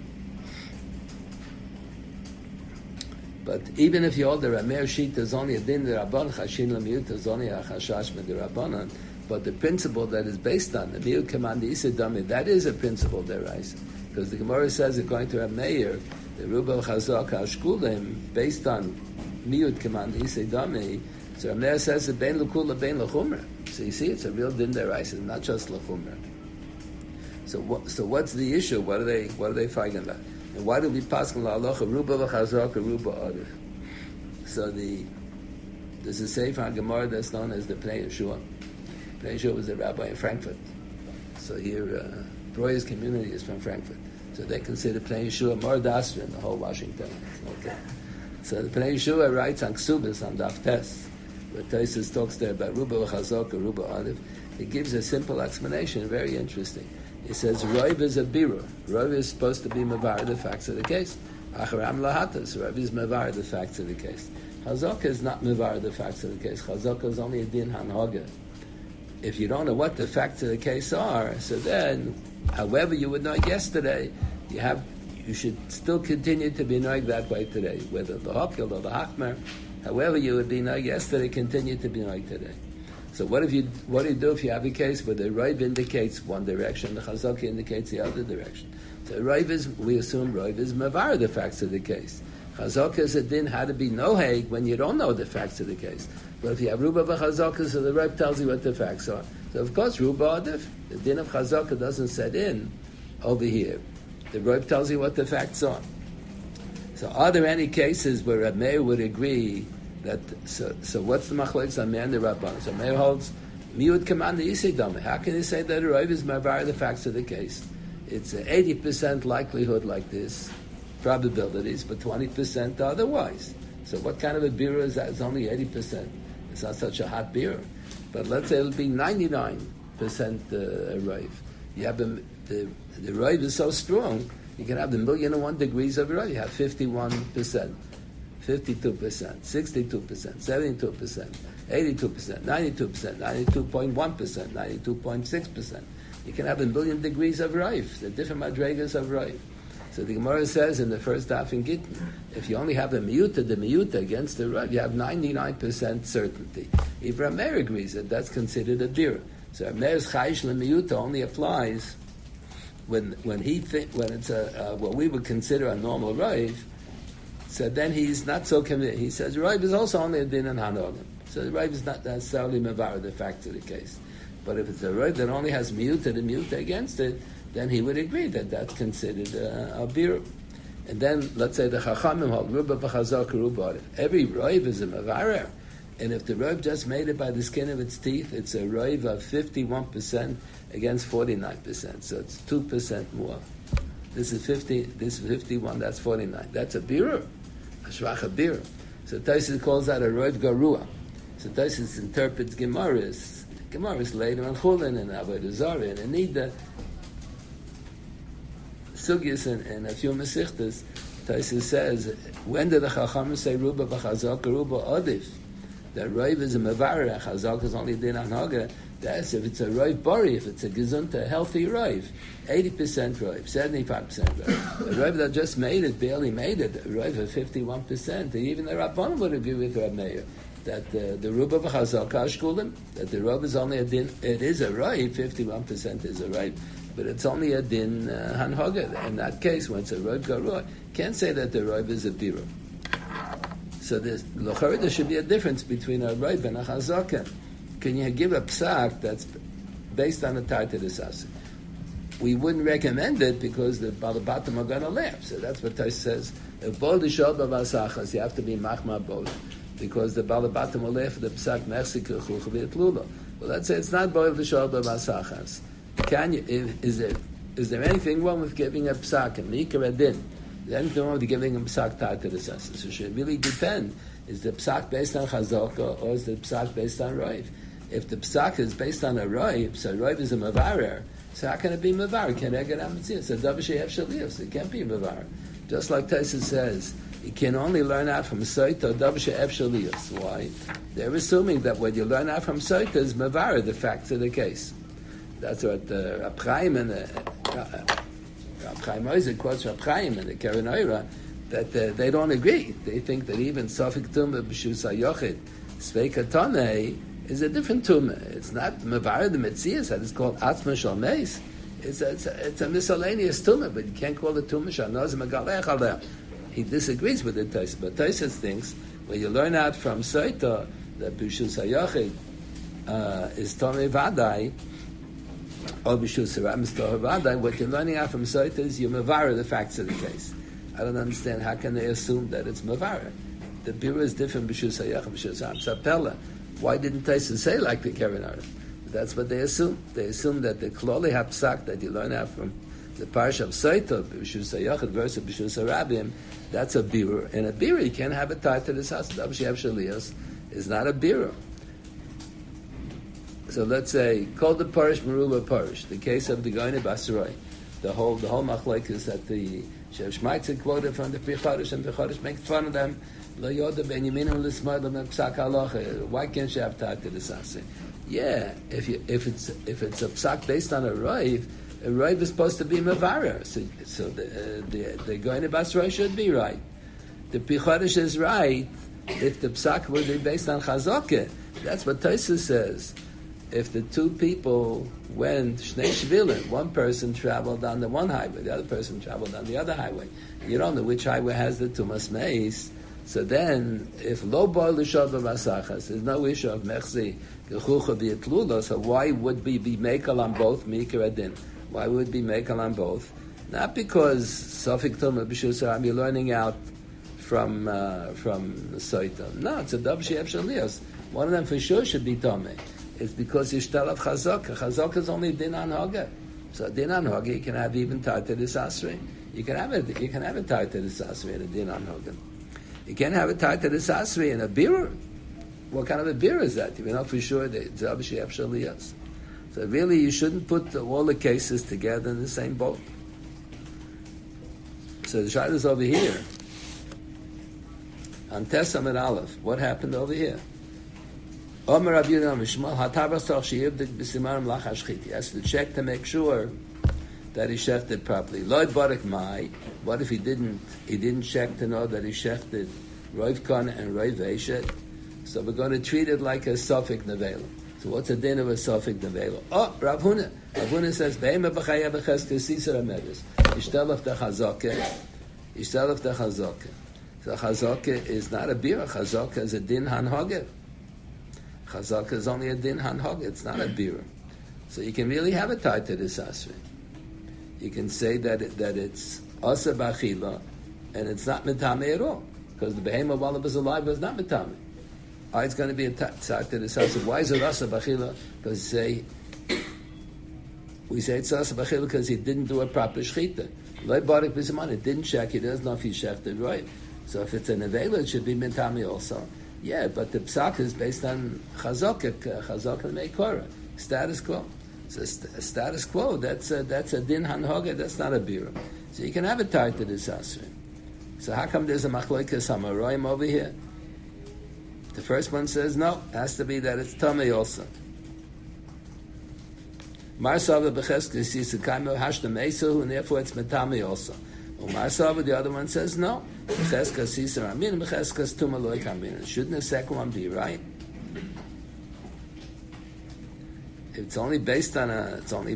But even if you hold the Rab Meir sheet, there's only a din derabbanan, Chashin L'Miyuta is only a chashash derabbanan. But the principle that is based on the Miyut Command Isidami, that is a principle deraisa. Because the Gemara says, according to Rab Meir, the Ruba Chazak Ashkulim, based on Miyut Command Isidami, so Rab Meir says that Bein L'Kula, Bein L'Chumra. So you see, it's a real din deraisa, not just L'Chumra. So what's the issue? What are they fighting about? And why do we pass on La'alocha, Ruba Chazak, Ruba Adif? So there's a Sefer Gemara that's known as the Pnei Yeshua. Pnei Yeshua was a rabbi in Frankfurt. So here, Breuer's community is from Frankfurt. So they consider Pnei Yeshua more dasra in the whole Washington. Okay. So the Pnei Yeshua writes on Ksubis, on Daf Tes, where Tosfos talks there about Ruba Chazak or Ruba Adif. He gives a simple explanation, very interesting. He says, Rav is a birur. Rav is supposed to be mavar the facts of the case. Acharam lahatas. Rav is mavar the facts of the case. Chazaka is not mavar the facts of the case. Chazaka is only a din hanhaga. if you don't know what the facts of the case are, so then, however you would know yesterday, you should still continue to be knowing that way today, whether the Hakil or the Hakmer, however you would be knowing yesterday, continue to be knowing today. So what do you do if you have a case where the Rav indicates one direction, the Chazaka indicates the other direction? So we assume Rav is Mavar the facts of the case. Chazaka is a din how to be noheg when you don't know the facts of the case. But if you have Ruba v'Chazaka, so the Rav tells you what the facts are. So of course Ruba Adif, the din of Chazaka doesn't set in over here. The Rav tells you what the facts are. So are there any cases where Reb Meir would agree that, so what's the machlokes on Meir and the Rabban? So Meir holds, miut command the Yisidam. How can you say that a Rav is mavar the facts of the case? It's an 80% likelihood like this, probabilities, but 20% otherwise. So what kind of a beer is that? It's only 80%. It's not such a hot beer. But let's say it'll be 99% Rav. You have the Rav is so strong, you can have the 1,000,001 degrees of Rav. You have 51%. 52%, 62%, 72%, 82%, 92%, 92.1%, 92.6%. You can have 1,000,000 degrees of Rav, the different madregas of Rav. So the Gemara says in the first daf in Gittin, if you only have the miyuta against the Rav, you have 99% certainty. If Rameir agrees that that's considered a dir. So Rameir's chayish lemiyuta only applies when it's what we would consider a normal Rav. So then he's not so committed. He says Rav is also only a din and hanogim. So the Rav is not necessarily mavar the facts of the case. But if it's a Rav that only has miyuta against it, then he would agree that that's considered a bir. And then let's say the chachamim hold ruba v'chazak ruba. Every Rav is a mavarer, and if the Rav just made it by the skin of its teeth, it's a Rav of 51% against 49%. So it's 2% more. This is 50. This is 51. That's 49. That's a birur, a shvacha birur. So Taisus calls that a roiv garua. So Taisus interprets Gemaras. Gemaras later on Chulin and Avodah Zarah and Anida, Sugyas and a few Mesichtas. Taisus says, when did the Chachamim say Ruba v'Chazaka Ruba Adif? That roiv is a mevarer, Chazaka is only din anhaga. That's if it's a roiv bari, if it's a gezunta, healthy roiv. 80% roiv, 75% roiv. The roiv that just made it, barely made it, a roiv of 51%. Even the Rabban would agree with Reb Meir that the Ruba v'Chazaka Ashkulim, that the roiv is only a din, it is a roiv, 51% is a roiv, but it's only a din hanhaga. In that case, when it's a roiv garua, can't say that the roiv is a bira. So there should be a difference between a roiv and a chazaka. Can you give a psak that's based on a tarta desasa? We wouldn't recommend it because the balabatim are going to laugh. So that's what Tais says. If bol d'shol b'vasachas, you have to be machma bol, because the balabatim will laugh at the psak mechsika chuchav yitlulo. Well, let's say it's not bol d'shol b'vasachas. Can you? Is there anything wrong with giving a psak a mikra din? Is anything wrong with giving a psak tarta desasa? So it should really depend. Is the psak based on chazaka or is the psak based on roiv? If the psak is based on a roiv, so roiv is a mavarer, so how can it be mavar? Can I get amatzir? So davar she'ef shaliyos, so it can't be mavar. Just like Taisa says, you can only learn out from soita davar she'ef shaliyos. Why? They're assuming that what you learn out from soita is mavar, the facts of the case. That's what Rab Chaim and Rab Chaim Oizer quotes Rab Chaim and the Keren Oira, that they don't agree. They think that even Sofik Tumah B'Shus HaYochid Sveika Tonei is a different tumah. It's not mevar the metzias that is called atzma shal meis. It's a miscellaneous tumah, but you can't call it tumah shal noz megalech aleh. He disagrees with the Taisus, but Taisus thinks when you learn out from Soita that b'shus hayachid is tomei vadai or b'shus haram is tomei vadai, what you're learning out from Soita is you mevar the facts of the case. I don't understand how can they assume that it's mevar. The bira is different b'shus hayachid b'shus haram sapela. Why didn't Taisus say like the Keren Aruch? That's what they assume. They assume that the Kloli Hapsak that you learn out from the Parsha of Soita, B'Shus HaYachid versus B'Shus HaRabim, that's a birur. And a birur, you can't have a tie to this house. Davar she'ef shaliyos is not a birur. So let's say, called the Parish Meruba Parish, the case of the Goyne Basaroi. The whole machlek is that the Shev Shmaitzer quoted from the Pri Chodesh, and the Chodesh makes fun of them. Why can't you have tied to the sase? Yeah, if it's a psak based on a roiv is supposed to be mevarer. So the going to basra should be right. The pichodesh is right if the psak would be based on chazakah. That's what Tosfos says. If the two people went shnei shvilim, one person traveled on the one highway, the other person traveled on the other highway. You don't know which highway has the tumas meis. So then, if lo boil l'shov b'masachas, there's no issue of mechzi gechucha v'yetlulo. So why would we be mekel on both mikra adin? Why would we be mekel on both? Not because sofik tumah b'shusar you're learning out from Soita. No, it's a dab she'ef shaliyos. One of them for sure should be tomei. It's because yishtal of chazaka. Chazaka is only din on haga. So din on haga, you can have even tartar asri. You can have it. You can have a tartar asri and a din on haga. You can't have a tartar asri and a beer. What kind of a beer is that? You know for sure that it's dab she'ef shaliyos. So really, you shouldn't put all the cases together in the same boat. So the shayla is over here. On Tesam and Aleph, what happened over here? Omer Rabbi Yehuda Mishmal Hatavas Toch Sheyivdik B'Simarim Lachashchit. He has to check to make sure that he shechted properly. Loi Barak Mai. What if he didn't? He didn't check to know that he shechted Roiv Kon and Roiv Eshet. So we're going to treat it like a Sofik Nevela. So what's the din of a Sofik Nevela? Oh, Rav Huna. Rav Huna says Be'ema B'Chaya B'Cheske Sisar Amedus. Yishtel of the Chazakeh. Yishtel of the Chazakeh. So chazaka is not a bira. Chazaka is a din hanhaget. Chazaka is only a din hanhaget. It's not a bira. So you can really have a tie to this asri. You can say that it's asa b'achila, and it's not mitame at all, because the behemoth while it was alive was not mitame. It's going to be a tie to this asri. Why is it asa b'achila? Because we say it's asa b'achila because he didn't do a proper shchita. Loi barik b'ziman. It didn't check. He doesn't know if he shechted right. So if it's a nevela, it should be mintami also. Yeah, but the psak is based on chazaka meikora, status quo. So status quo, that's a din hanhoga, that's not a bira. So you can have a tie to this asri. So how come there's a machloikas hamaroim over here? The first one says no, it has to be that it's tamei also. Mar sava b'cheskes yisukaimu hashtam esu, and therefore it's mitami also. The other one says no. Shouldn't the second one be right? It's only based on a.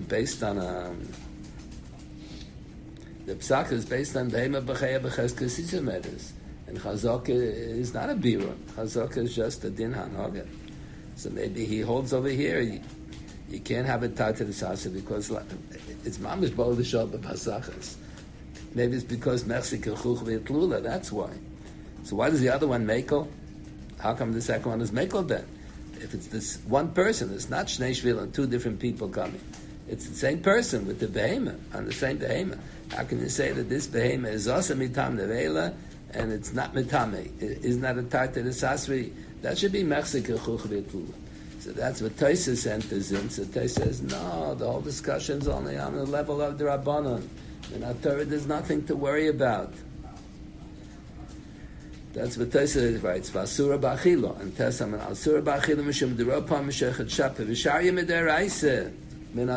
The psak is based on Behema B'Chaya B'Cheska Sisa Medes, and Chazaka is not a bira. Chazaka is just a din hanhaget. So maybe he holds over here. You can't have it tied to the sasa because it's mamish bol l'shal b'pasachas. Maybe it's because Mechsi Kechuch V'Yitlula, that's why. So why does the other one Mekel? How come the second one is Mekel then? If it's this one person, it's not Shnei Shvil and two different people coming. It's the same person with the Behema, on the same Behema. How can you say that this Behema is also Mitam Nevela and it's not Mitame? Isn't that a tie to the Sasri? That should be Mechsi Kechuch V'Yitlula. So that's what Tosfos enters in. So Tosfos says, no, the whole discussion's only on the level of the Rabbanon. In our Torah, there's nothing to worry about. That's what Tosfos writes. V'asura b'achilo. And Tesam and asura b'achilo mishum d'ropa m'shechet shapeh v'sharya mid'eraisa. Min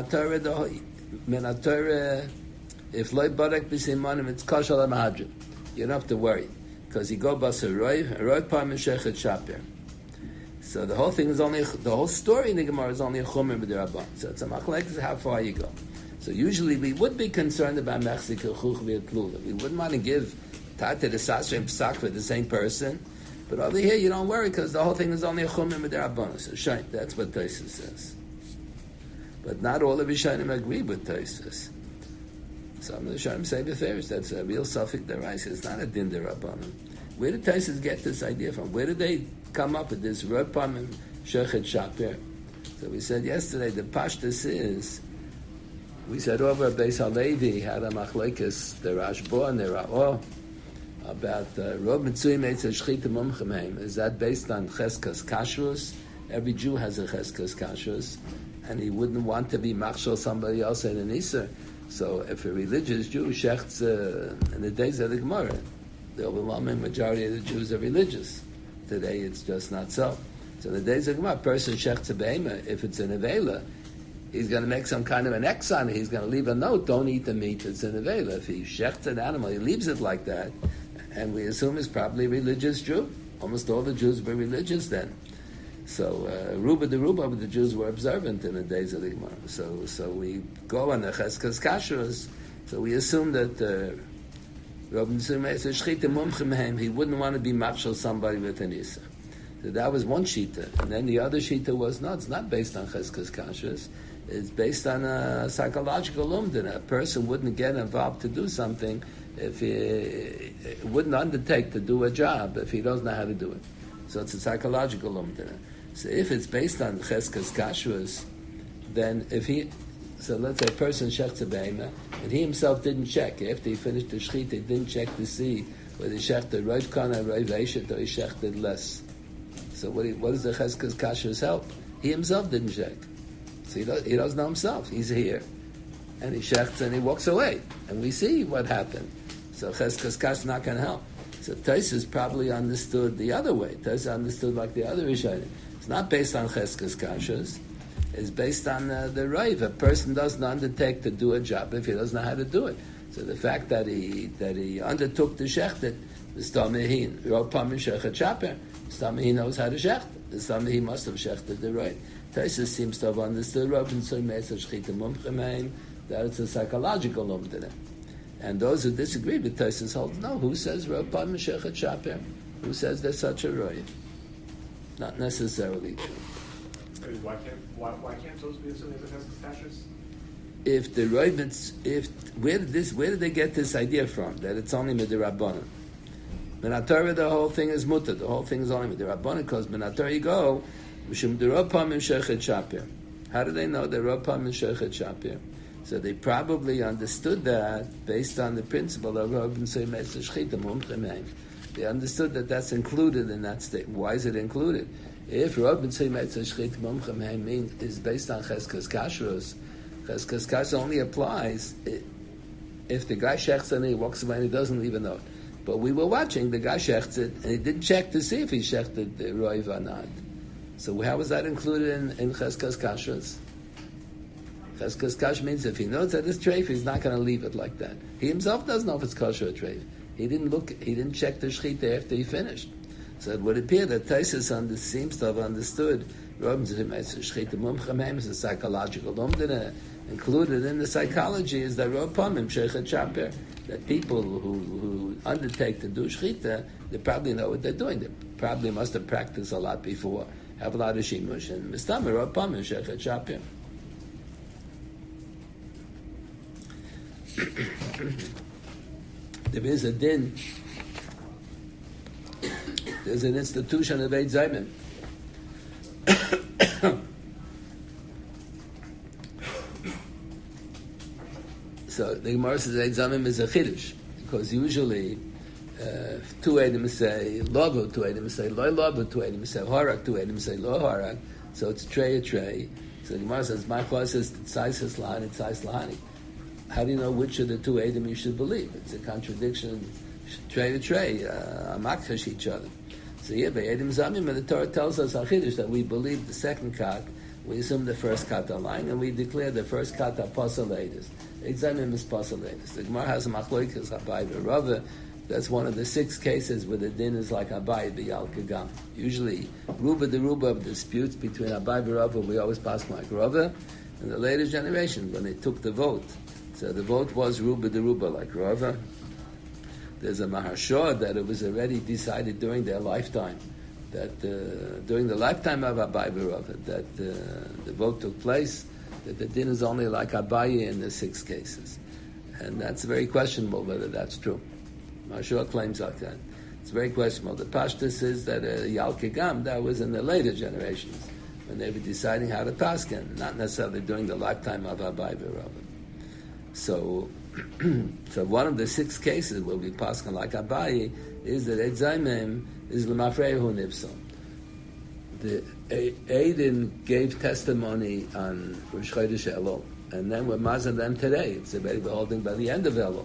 Torah, if loy barek b'simanim, it's kashal ha'mahadrim. You don't have to worry. Because you go b'asur roiv pa m'shechet shapeh. So the whole thing is only, the whole story in the Gemara is only a chumer b'derabban. So it's a machlekes how far you go. So usually we would be concerned about Mechsi Kechuch V'Yitlula. We wouldn't want to give Tate the Sasra and Psak for the same person. But over here you don't worry because the whole thing is only a Chumim B'derabbanan. So Shain, that's what Tosfos says. But not all of the Rishonim agree with Tosfos. Some of the Rishonim say B'Ferish, that's a real Suffolk Deraisa. It's not a Din Derabbanan. Where did Tosfos get this idea from? Where did they come up with this Roiv Pa M'Shechet Shapeh? So we said yesterday the Pashtus is. We said over Beis Halevi had a machlekes, the Rashba and the Ra'ah, about Rob Mitzuyim Eitz Shchita Mumchem. Is that based on Cheskas Kashrus? Every Jew has a Cheskas Kashrus, and he wouldn't want to be machshel somebody else in an Isser. So if a religious Jew shechts in the days of the Gemara, the overwhelming majority of the Jews are religious. Today it's just not so. So the days of Gemara, a person shechts a behema, if it's an avela, he's going to make some kind of an X on it. He's going to leave a note, don't eat the meat, it's an avela. If he shechts an animal, he leaves it like that, and we assume he's probably a religious Jew. Almost all the Jews were religious then. So, Ruba the Jews were observant in the days of the Gemara. So we go on the Cheskas Kashrus, so we assume that Rabbi Nissim says, Shchita mumchim, he wouldn't want to be machshel somebody with an Issa. So that was one shita. And then the other shita was, no, it's not based on Cheskas Kashrus. It's based on a psychological lumdin. A person wouldn't get involved to do something if he wouldn't undertake to do a job if he doesn't know how to do it. So it's a psychological lumdin. So if it's based on Cheskas Kashrus, then so let's say a person shechts a behema, and he himself didn't check. After he finished the shechita, he didn't check to see whether he shechted roiv kana, roiv eshet, or he shechted less. So what does the Cheskas Kashrus help? He himself didn't check. So he doesn't know himself. He's here, and he shechts and he walks away, and we see what happened. So Cheskas Kashrus not going to help. So Tosfos probably understood the other way. Tosfos understood like the other Rishonim. It's not based on Cheskas Kashrus. It's based on the Raiv. A person doesn't undertake to do a job if he doesn't know how to do it. So the fact that he undertook to shecht it, the Stamihin, Ropam Shechet Shaper, Stamihin knows how to shecht. The Stamihin must have shechted the Raiv. Tosfos seems to have understood Rabbi Tzur Meser Shchita Mumchim, that it's a psychological lumdin. And those who disagree with Tosfos hold, no, who says Ropam Shechet Shaper? Who says there's such a Raiv? Not necessarily true. Why can't those be assumed as a Kashrus? If the Roivitz, where did they get this idea from? That it's only Midirabbanan. Minatorah, the whole thing is mutter. The whole thing is only Midirabbanan, because Minatorah you go, Mishum Deropam and Shechet Shapir. How do they know the Ropam and Shechet Shapir? So they probably understood that based on the principle of Rabbi Tzur Meser Shchita Mumchim. They understood that that's included in that statement. Why is it included? If Rabbi Tzur Meser Shchita Mumchim is based on Cheskas Kashrus, Cheskas Kashrus only applies if the guy shechts and he walks away and he doesn't leave a note. But we were watching, the guy shechts it, and he didn't check to see if he shechted the Roiv or not. So how was that included in Cheskas Kashrus? Cheskas Kashrus means if he knows that it's treif, he's not going to leave it like that. He himself doesn't know if it's kosher or treif. He didn't check the shechita after he finished. So it would appear that Tosfos seems to have understood Rabbi Tzur Meser Shchita Mumchim is a psychological lumdin. Included in the psychology is that Ropamim Shechet Shaper, that people who undertake to do shechita, they probably know what they're doing. They probably must have practiced a lot before, have a lot of shimush, and Mistamer Ropamim Shechet Shaper. There is a din. There's an institution of Eid Zayman. So the Gemara says Eid Zayman is a chiddush, because usually two Eidim say Lovu, two Eidim say Lo Lovu, two Eidim say Harak, two Eidim say Lo Harak. So it's a tray. So the Gemara says, my class says Tzais Lahani, Tzais Lahani. How do you know which of the two Eidim you should believe? It's a contradiction. Tray, amakhash each other. So yeah, by Eidim Zamim, and the Torah tells us Achidush that we believe the second kat, we assume the first kat are lying, and we declare the first kat are poselatus. Examim is poselatus. The Gemara has a machloikas Abai v'Rava. That's one of the 6 cases where the din is like Abai v'Yal Kagam. Usually, Ruba the Ruba of disputes between Abai v'Rava, we always pass like Rava. In the later generation, when they took the vote, so the vote was Ruba the Ruba like Rava. There's a Maharshah that it was already decided during their lifetime, that during the lifetime of Abai v'Rava, that the vote took place, that the din is only like Abai in the 6 cases. And that's very questionable whether that's true. Maharshah claims like that. It's very questionable. The Pashtus is that Yal Kigam, that was in the later generations, when they were deciding how to paskin, not necessarily during the lifetime of Abai v'Rava. So one of the 6 cases where we paskin like Abai is that Eid Zaymim is l'mafrehu nipson. The Eidim gave testimony on Rosh Chodesh Elul, and then we're mazan them today. It's already holding by the end of Elul.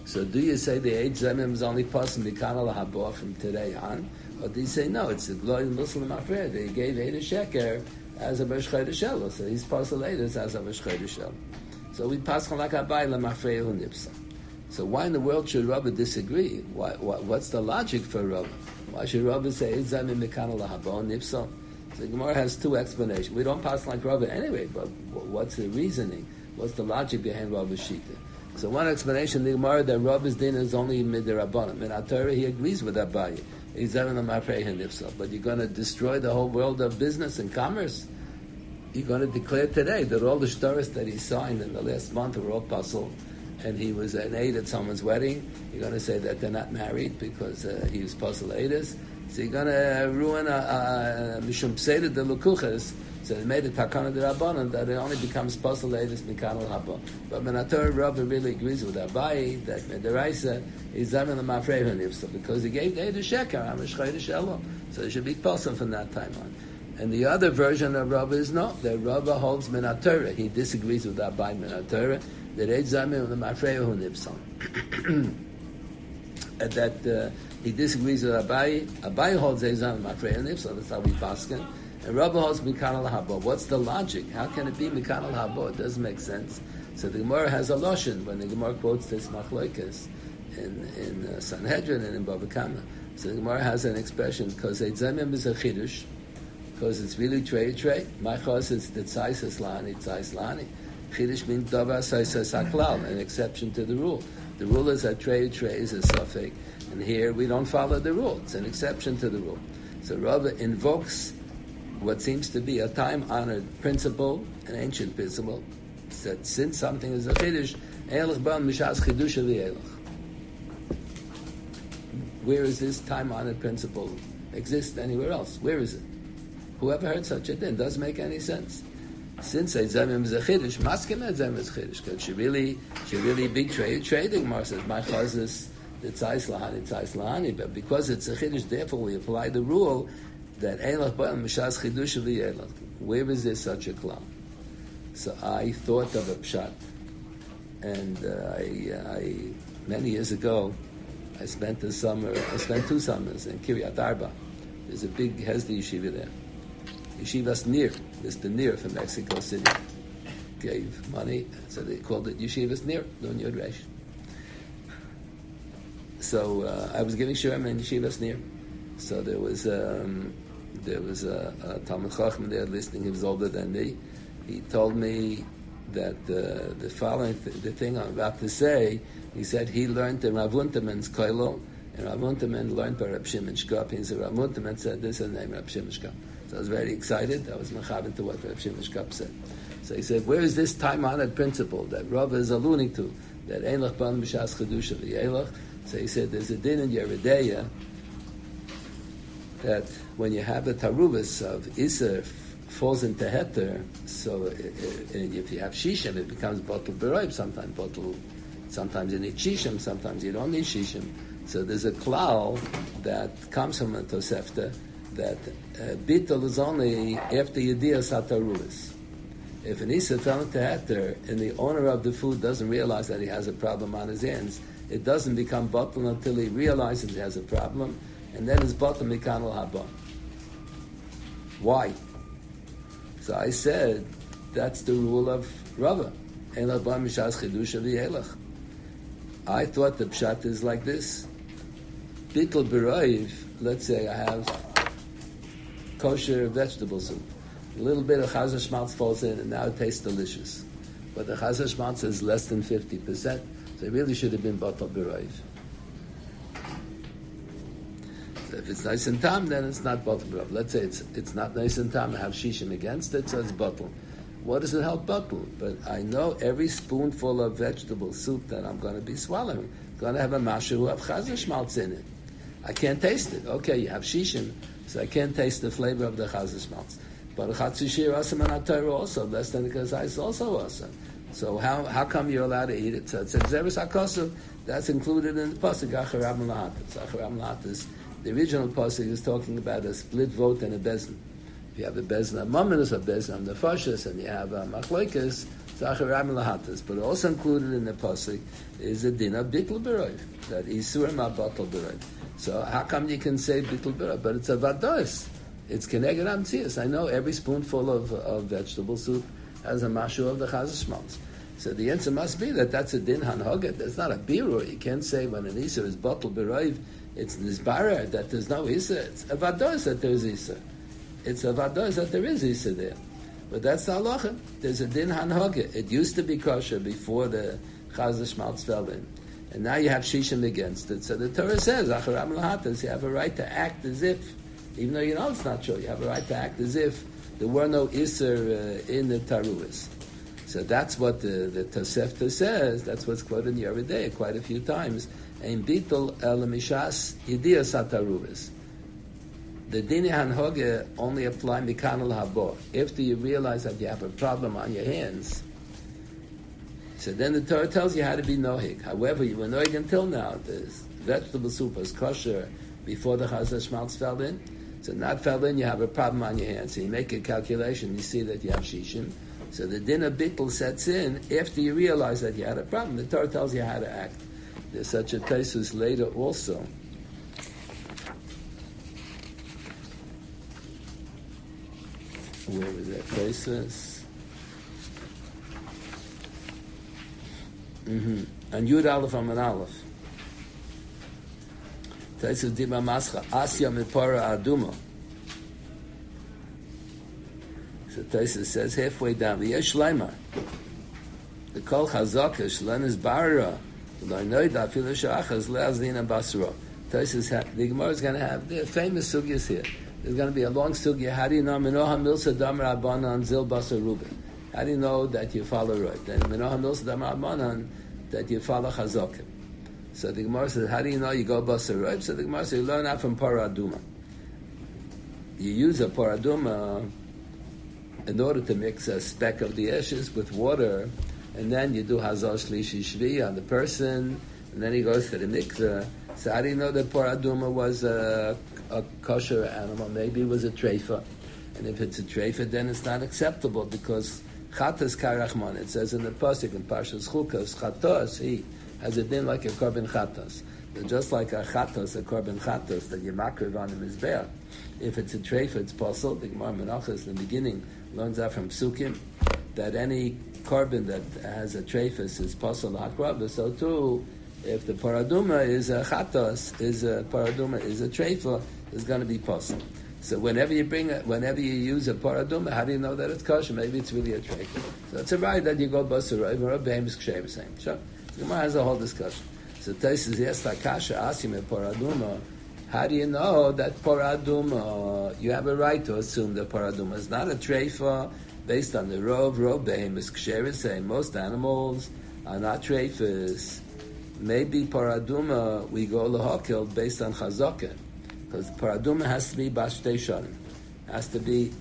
So do you say the Eid Zemim is only possible Mikana Lahaba from today on? Or do you say no, it's the Glory Muslim Affair. They gave Eid Sheker as a Bashchai Shelo. So he's possible as a Bashchai Shelo. So we pass on like Abai Lamafrei Hu Nipsa. So why in the world should Rabbi disagree? What's the logic for Rabbi? Why should Rabbi say Eid Zemim Mikana Lahaba Nipsa? So the Gemara has two explanations. We don't pass like Rabbi anyway, but what's the reasoning? What's the logic behind Rabbi's Shita? So one explanation, the Gemara, that Rabbi's din is only midirabbanan. In Torah, he agrees with Abaye. He's having a mafrehin if so. But you're going to destroy the whole world of business and commerce? You're going to declare today that all the shtaris that he signed in the last month were all puzzle, and he was an aid at someone's wedding. You're going to say that they're not married because he was puzzle aiders. So you're going to ruin a mishum pseidah de lukuches. So they made a takana de rabbanon that it only becomes puzzle aiders mikano haba. But Menator Rabbi really agrees with Abaye that Mederaisa is zamen the mafrehin ifsa because he gave the Eid sheker amishchai shelo. So it should be puzzle from that time on. And the other version of Rabbi is no, that Rabbi holds Menator. He disagrees with Abaye Menator that Eid zamen the mafrehin ifsa. And that he disagrees with Abaye. Abaye holds Eid zamen the mafrehin ifsa. That's how we paskin. And Rabbi holds Mikana Lahaba. What's the logic? How can it be Mikana Lahaba? It doesn't make sense. So the Gemara has a lashon when the Gemara quotes this Machloikas in Sanhedrin and in Bava Kama. So the Gemara has an expression because Eid Zemim is a chidush, because it's really trade. Machos is the tzais lani, tzais lani. Chidush means davar tzais haklal, an exception to the rule. The rule is that trade is a suffix, and here we don't follow the rule. It's an exception to the rule. So Rabbi invokes what seems to be a time-honored principle, an ancient principle, that since something is a chiddush, eilach ban mishas chiddush eli eilach. Where is this time-honored principle exist anywhere else? Where is it? Whoever heard such a thing? Doesn't make any sense. Since Eid Zemim is a chiddush, maskim Eid Zemim is chiddush, because she really big trading. Mar says my chazis the tzais lahani, but because it's a chiddush, therefore we apply the rule that Eilach Ba'al Mishas Chidush of the Eilach. Where is there such a klal? So I thought of a pshat, and I many years ago, I spent 2 summers in Kiryat Arba. There's a big Hesdi yeshiva there. Yeshivas Nir, Mr. Nir from Mexico City, gave money, so they called it Yeshivas Nir, Nun Yod Resh. So I was giving Shurim in Yeshivas Nir. So there was a Talmud Chacham there listening. He was older than me. He told me that the following the thing I'm about to say. He said he learned in Rav Unterman's koilo, and Rav Unterman learned by Reb Shimon Shkop. He said Rav Unterman said this is the name Reb Shimon Shkop. So I was very excited. I was mechaber to what Reb Shimon Shkop said. So he said, where is this time-honored principle that Rav is alluding to? That ein lach ban b'shas chedusha v'yelach. So he said there's a din in Yeridea that when you have the tarubas of Isser falls into Heter, so if you have Shishim, it becomes Bottle Beroib, sometimes you need Shishim, sometimes you don't need Shishim. So there's a klal that comes from a Tosefta that Bittul is only after Yediyas HaTarubas. If an Isser fell into Heter and the owner of the food doesn't realize that he has a problem on his hands, it doesn't become Bottle until he realizes he has a problem, and then it's bottom mikanal haba. Why? So I said that's the rule of Rava. I thought the pshat is like this. Bittul b'roiv, let's say I have kosher vegetable soup. A little bit of chazer shmaltz falls in, and now it tastes delicious. But the chazer shmaltz is less than 50%, so it really should have been bittul b'roiv. If it's nice and tam, then it's not bottle. Let's say it's not nice and tam. I have shishim against it, so it's bottle. What does it help bottle? But I know every spoonful of vegetable soup that I'm going to be swallowing going to have a mashu who have chazer shmaltz in it. I can't taste it. Okay, you have shishim, so I can't taste the flavor of the chazer shmaltz. But a chatzishir asam and Torah also less than the kazais also awesome. So how come you're allowed to eat it? So it says zeres hakosav. That's included in the pasuk acharam lahatas. Acharam lahatas. The original pasuk is talking about a split vote and a bezin. If you have a bezin, a maminus, a bezin, the fashas, and you have a machloikas, it's Zacharam Lahatas. But also included in the pasuk is a din of bittul b'roiv, that isurim abatal b'roiv. So how come you can say bittul b'roiv? But it's a vados. It's keneged amtzias. I know every spoonful of vegetable soup has a mashu of the chazal shmaltz. So the answer must be that that's a din hanhoget. That's not a birur. You can't say when an isur is batal b'roiv, it's nizbara that there's no isur. It's a vados that there's isur. It's a vados that there is isur there. But that's the halacha. There's a din hanhoget. It used to be kosher before the chazal shmaltz fell in. And now you have shishim against it. So the Torah says, acharam lahatas, you have a right to act as if, even though you know it's not true, you have a right to act as if there were no isur in the taruas. So that's what the Tosefta says. That's what's quoted in the Yoreh De'ah quite a few times. Ein bitul el mishas yedias hataruas. The dini hanhoge only apply mikan al habo. After you realize that you have a problem on your hands, so then the Torah tells you how to be nohig. However, you were nohig until now. The vegetable soup was kosher before the chazal shmaltz fell in. So not fell in, you have a problem on your hands. So you make a calculation, you see that you have shishim. So the din of bittul sets in after you realize that you had a problem. The Torah tells you how to act. There's such a Tosfos later also. Where was that Tosfos? And Yud Aleph Amud Aleph. Tosfos Dima Mascha Asya Mipara Aduma. So Tosfos says halfway down, V'yesh Leimar, the Kol Chazaka Shlenis Barra, L'Noida Afilu Shachas Le'azdina Basra. Tosfos, the Gemara is going to have the famous sugyas here. There's going to be a long sugya. How do you know Minoha Milsa Damar Abanan Zil Basar Ruben? How do you know that you follow right? Then Minoha Milsa Damar Abanan that you follow Chazakim. So the Gemara says, how do you know you go Basar right? So the Gemara says, you learn that from Paraduma. You use a Paraduma in order to mix a speck of the ashes with water, and then you do Hazal Shlishi Shvi on the person, and then he goes to the mikveh. So how do you know that Paraduma was a kosher animal? Maybe it was a treifa. And if it's a treifa, then it's not acceptable, because Chatas Karachman, it says in the Pasuk, in Parshas Chukas, Chatos, he has a din like a korban Chatos. Just like a Chatos, a korban Chatos, that you makriv on him is there. If it's a treifa, it's possible. The Gemara Menachos in the beginning learns that from Psukim, that any korban that has a treifas is possible hakrava. So too, if the paraduma is a chatos, is a treifa, is going to be possible. So whenever you use a paraduma, how do you know that it's kosher? Maybe it's really a treifa. So it's a right that you go basarayv or a behemis kshev same. Sure, the Gemara has a whole discussion. So Tosfos yes, like kasha asim a paraduma. How do you know that paraduma, you have a right to assume that paraduma is not a treifa based on the rov behemis ksheris, saying most animals are not treifas. Maybe paraduma, we go lahakil based on chazaka, because paraduma has to be bashtei shanim, has to be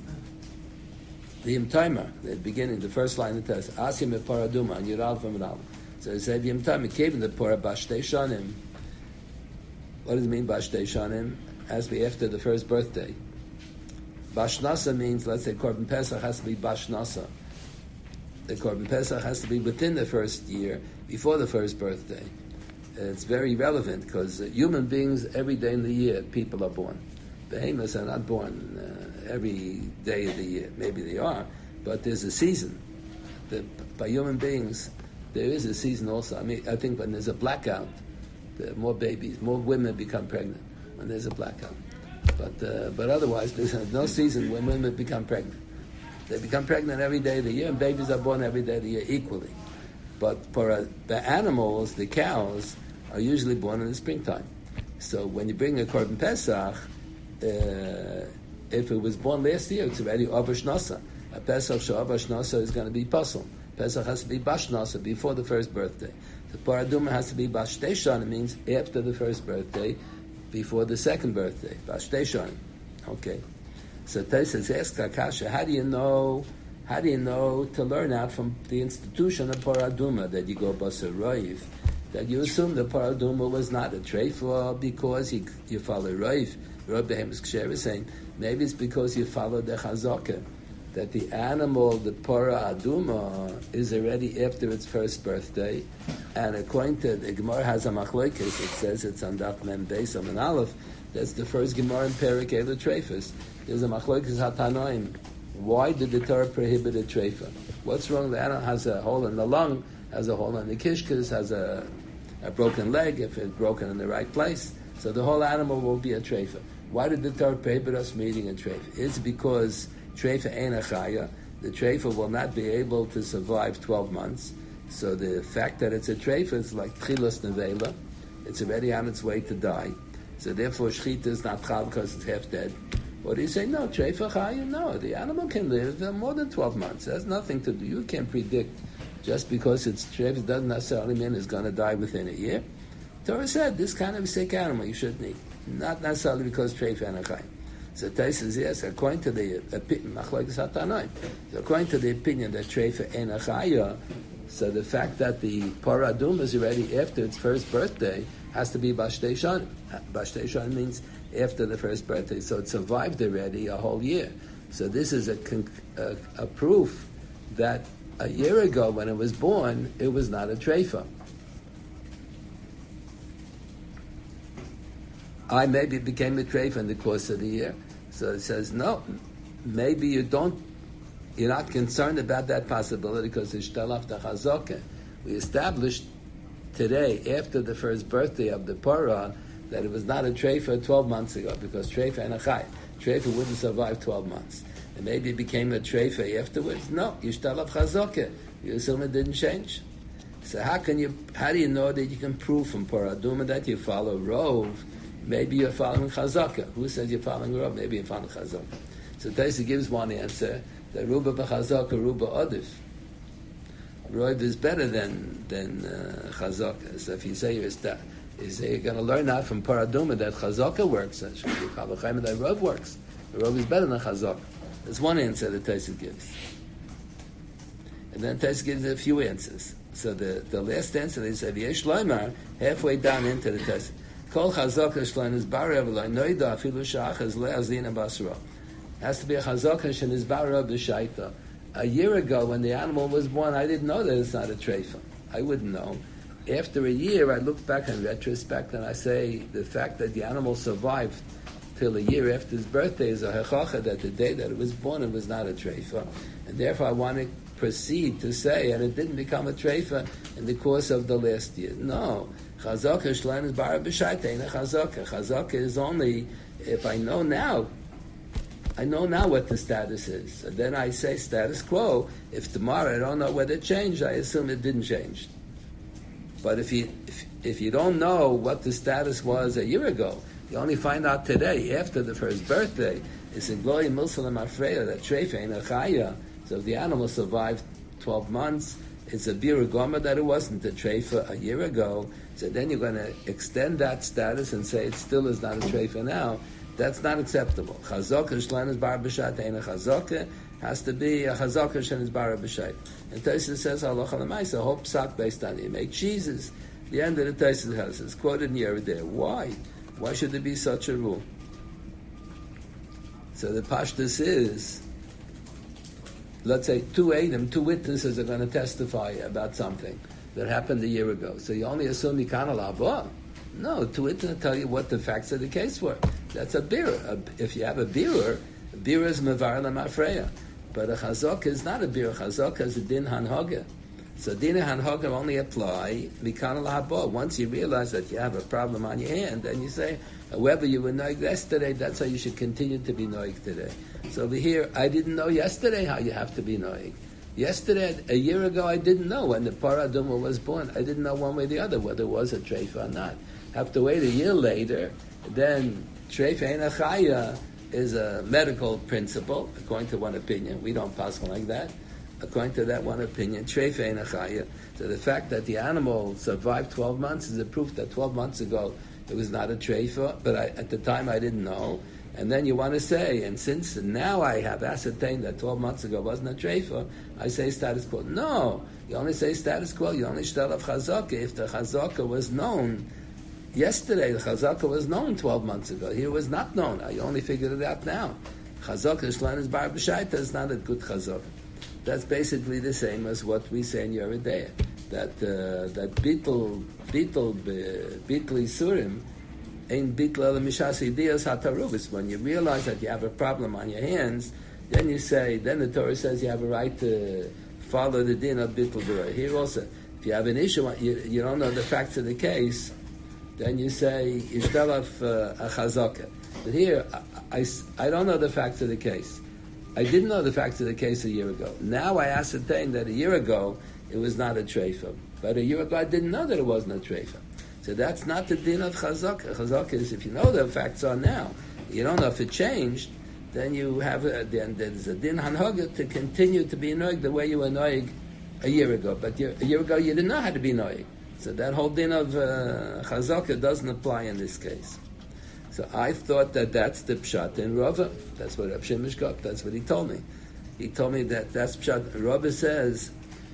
the imtimer, the beginning, the first line of the test, asim paraduma, and yiral from it. So it said the imtimer came in the para bashtei shanim. What does it mean, Bashtei Shanim? Has to be after the first birthday. Bashnasa means, let's say, Korban Pesach has to be Bashnasa. The Korban Pesach has to be within the first year, before the first birthday. It's very relevant, because human beings, every day in the year, people are born. Behemoths are not born every day of the year. Maybe they are, but there's a season. By human beings, there is a season also. I mean, I think when there's a blackout, more babies, more women become pregnant when there's a blackout. But otherwise, there's no season when women become pregnant. They become pregnant every day of the year, and babies are born every day of the year equally. But for the animals, the cows, are usually born in the springtime. So when you bring a Korban Pesach, if it was born last year, it's already Avash Nasa. A Pesach Sha'avash Nasa is going to be puzzle. Pesach has to be Bash Nasa, before the first birthday. The Paraduma has to be Bashtei Shanim, means after the first birthday, before the second birthday. Bashtei Shanim. Okay. So Tosfos asks Kakasha, how do you know to learn out from the institution of Paraduma that you go Basar Roiv, that you assume the Paraduma was not a treifa because you follow Roiv. Roiv Behemoths Ksher is saying, maybe it's because you follow the Chazaka. that the animal, the para aduma, is already after its first birthday, and according to the Gemara has a machlokes, it says it's on Daf Mem Beis Amud Aleph. That's the first Gemara in Perek Eilu Treifas. There's a machlokes hatanoim. Why did the Torah prohibit a treifa? What's wrong? The animal has a hole in the lung, has a hole in the kishkas, has a broken leg if it's broken in the right place. So the whole animal will be a treifa. Why did the Torah prohibit us from eating a treifa? It's because treifa ain't a chaya. The treifa will not be able to survive 12 months. So the fact that it's a treifa is like tchilas nevela. It's already on its way to die. So therefore shchita is not chal because it's half dead. What do you say? No, treifa chaya, no. The animal can live more than 12 months. It has nothing to do. You can't predict just because it's treifa doesn't necessarily mean it's going to die within a year. Torah said this kind of sick animal you shouldn't eat. Not necessarily because treifa and a chayim. So Tais says yes, according to the opinion, according to the opinion that treifa and a chaya, so the fact that the para aduma is already after its first birthday has to be bashtei shanim. Bashtei shanim means after the first birthday, so it survived already a whole year. So this is a proof that a year ago when it was born, it was not a treifa. Maybe it became a treifa in the course of the year. So it says, no, maybe you're not concerned about that possibility because it's shtelaf the chazokah. We established today, after the first birthday of the para, that it was not a treifa 12 months ago because treifa and a chay. Treifa wouldn't survive 12 months. And maybe it became a treifa afterwards. No, you shtelaf chazokah. You assume it didn't change. So how do you know that you can prove from para aduma that you follow rov? Maybe you're following chazaka. Who says you're following rov? Maybe you're following chazaka. So Taisa gives one answer that ruba b'chazaka, ruba odif. Rov is better than chazaka. So if you say you're going to learn out from paraduma that chazaka works, that should be chalachayim that rov works. Rov is better than chazaka. That's one answer that Taisa gives. And then Taisa gives a few answers. So the last answer they say v'yesh loymar halfway down into the Taisa. Kol chazaka shlein is barev lo noida afilu shachas le'azina basra. Has to be a chazaka shen is barev b'shaita. A year ago, when the animal was born, I didn't know that it's not a treifa. I wouldn't know. After a year, I look back in retrospect and I say the fact that the animal survived till a year after his birthday is a hechacha that the day that it was born, it was not a treifa, and therefore I want to proceed to say, and it didn't become a treifa in the course of the last year. No. Chazaka shlein is bara b'shaita, ain't a chazaka. Chazaka is only if I know now what the status is. And then I say status quo. If tomorrow I don't know whether it changed, I assume it didn't change. But if you don't know what the status was a year ago, you only find out today after the first birthday. It's in glory milsalam afreya that treifa ain't a chaya. So if the animal survived 12 months, it's a bira goma that it wasn't a treifa a year ago. So then you're going to extend that status and say it still is not a treifa now. That's not acceptable. Chazaka shlein is bar b'shat ain't a chazaka. Has to be a chazaka shen is bar b'shat. And Tosfos says halacha l'maisa, a whole psak based on it. You make cheeses. The end of the Tosfos has it's quoted in Yoreh De'ah. Why? Why should there be such a rule? So the pashtus is, let's say two witnesses are going to testify about something that happened a year ago. So you only assume you can't allow. No, two witnesses tell you what the facts of the case were. That's a birur. If you have a birur is mevar lemafreya. But a chazaka is not a birur. Chazaka is a din hanhaga. So din hanhaga only apply mikan alahaba. Once you realize that you have a problem on your hand, then you say, however you were noig yesterday, that's how you should continue to be noig today. So over here, I didn't know yesterday how you have to be noig. Yesterday, a year ago, I didn't know when the para aduma was born. I didn't know one way or the other whether it was a treifa or not. Have to wait a year later, then treifa ein a chaya is a medical principle, according to one opinion. We don't pass like that. According to that one opinion, treifa ein a chaya. So the fact that the animal survived 12 months is a proof that 12 months ago it was not a treifa, but at the time I didn't know. And then you want to say, and since now I have ascertained that 12 months ago wasn't a treifa, I say status quo. No, you only say status quo, you only shtel of chazaka if the chazaka was known yesterday. The chazaka was known 12 months ago. Here it was not known. I only figured it out now. Chazaka Shlan is bar b'shaita is not a good chazaka. That's basically the same as what we say in Yeridea, that bittul isurim ain't bittul el mishas idiyas hatarubis. When you realize that you have a problem on your hands, then the Torah says you have a right to follow the din of bittul b'roi. Here also, if you have an issue, you don't know the facts of the case, then you say yishtalaf a chazaka. But here, I don't know the facts of the case. I didn't know the facts of the case a year ago. Now I ascertain that a year ago it was not a treifa. But a year ago I didn't know that it wasn't a treifa. So that's not the din of chazaka. Chazaka is if you know the facts are now, you don't know if it changed, then you have then there's a din hanhoga to continue to be noig the way you were noig a year ago. But a year ago you didn't know how to be noig. So that whole din of chazaka doesn't apply in this case. So I thought that that's the pshat in Rava. That's what Rav Shemesh got. That's what he told me. He told me that that's pshat. Rava says,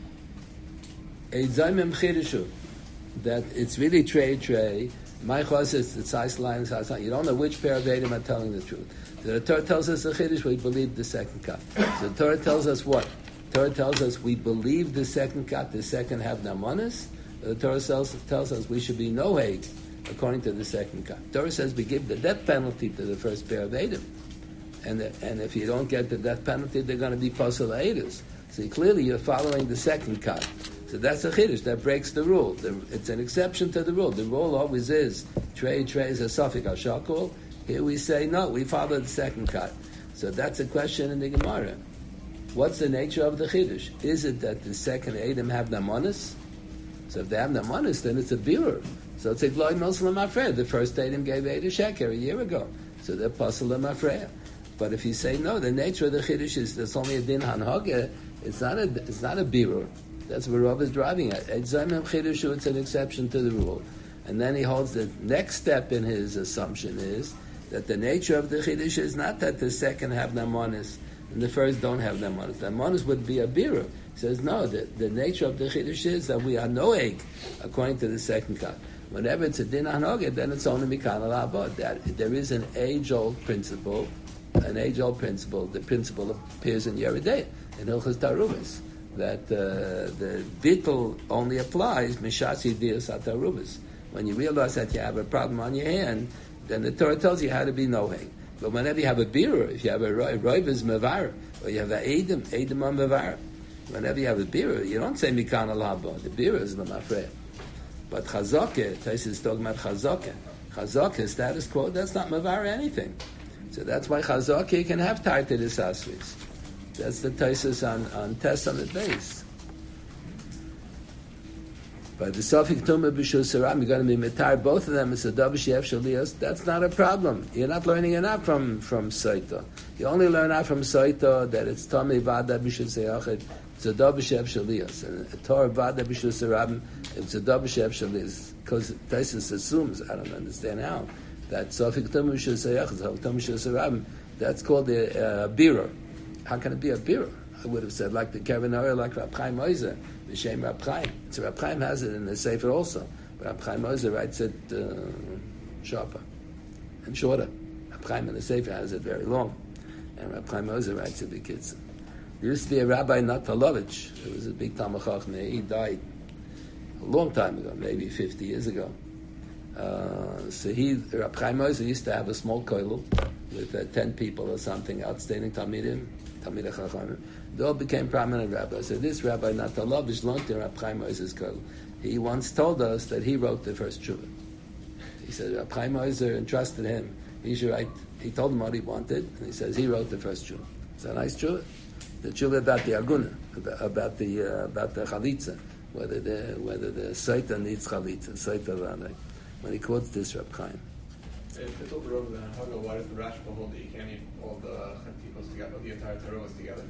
that it's really trey. My chos is the size line. You don't know which pair of Edom are telling the truth. So the Torah tells us the chiddush, we believe the second cut. So the Torah tells us what? The Torah tells us we believe the second cut, the second have namanis. The Torah tells us we should be noheg according to the second cut. Torah says we give the death penalty to the first pair of Edom. And if you don't get the death penalty, they're going to be pasal Edom. So clearly you're following the second cut. So that's a chiddush, that breaks the rule. It's an exception to the rule. The rule always is, trey is a suffix al-shakul. Here we say, no, we follow the second cut. So that's a question in the Gemara. What's the nature of the chiddush? Is it that the second Edom have namanis? So if they have namanis, then it's a birur. So it's a gloy Muslim Afreya. The first Edom gave 8 sheker a year ago. So they're Pasal Afreya. But if you say no, the nature of the Chiddush is there's only a din hanhage, it's not a birur. That's what Rav is driving at. It's an exception to the rule. And then he holds the next step in his assumption is that the nature of the Chiddush is not that the second have namanis and the first don't have namanis. Namanis would be a birur. He says no, the nature of the Chiddush is that we are noeg according to the second cut. Whenever it's a din hanoged, then it's only mikan al abod. There is an age-old principle. The principle appears in Yeridei, in Hilchos Tarubis, that the bittul only applies mishas yidiyas atarubis. When you realize that you have a problem on your hand, then the Torah tells you how to be noheg. But whenever you have a birur, if you have a roiv is mevar, or you have an edom on mevar, whenever you have a birur, you don't say mikan al abod. The birur is l'mafreya. But chazaka, Tais is talking about chazaka. Chazaka, status quo, that's not mavar anything. So that's why chazaka can have tarted asasris. That's the Taisus on test on the base. By the Sofik Tumah B'Shul Saram, you're going to be metar both of them. It's a Davish Yev Shalios. That's not a problem. You're not learning enough from Saito. You only learn out from Saito that it's Tomei Vada B'Shul Seyachet. It's a Davish Yev Shalios. And a Torah Vada B'Shul Saram, it's a Davish Yev Shalios. Because Taisus assumes, I don't understand how, that Sofik Tumah B'Shul Seyachet, Sofik Tumah B'Shul Saram, that's called a birur. How can it be a birur? I would have said like the Kavanah, like Rab Chaim Oizer, B'Shem Rab Chaim. So Rab Chaim has it in the Sefer also. But Rab Chaim Oizer writes it sharper and shorter. Rab Chaim in the Sefer has it very long. And Rab Chaim Oizer writes it B'Kitzur. There used to be a Rabbi Natalovich. It was a big Talmid Chacham. He died a long time ago, maybe 50 years ago. So Rab Chaim Oizer used to have a small koilel with 10 people or something, outstanding Talmidim, Talmidei Chachamim. They all became prominent rabbis. So this Rabbi Natalovich learned in Rab Chaim Oizer's koilel. He once told us that he wrote the first tshuva. He said Rab Chaim Oizer entrusted him. He should write. He told him what he wanted, and he says he wrote the first tshuva. It's a nice tshuva. The tshuva about the aguna, about the chalitza, whether the Saita needs chalitza, Saita Ranai. When he quotes this Rab Chaim. If it's over the Haga, why does the Rashba hold that you can't eat all the chatikos together, the entire Torah together?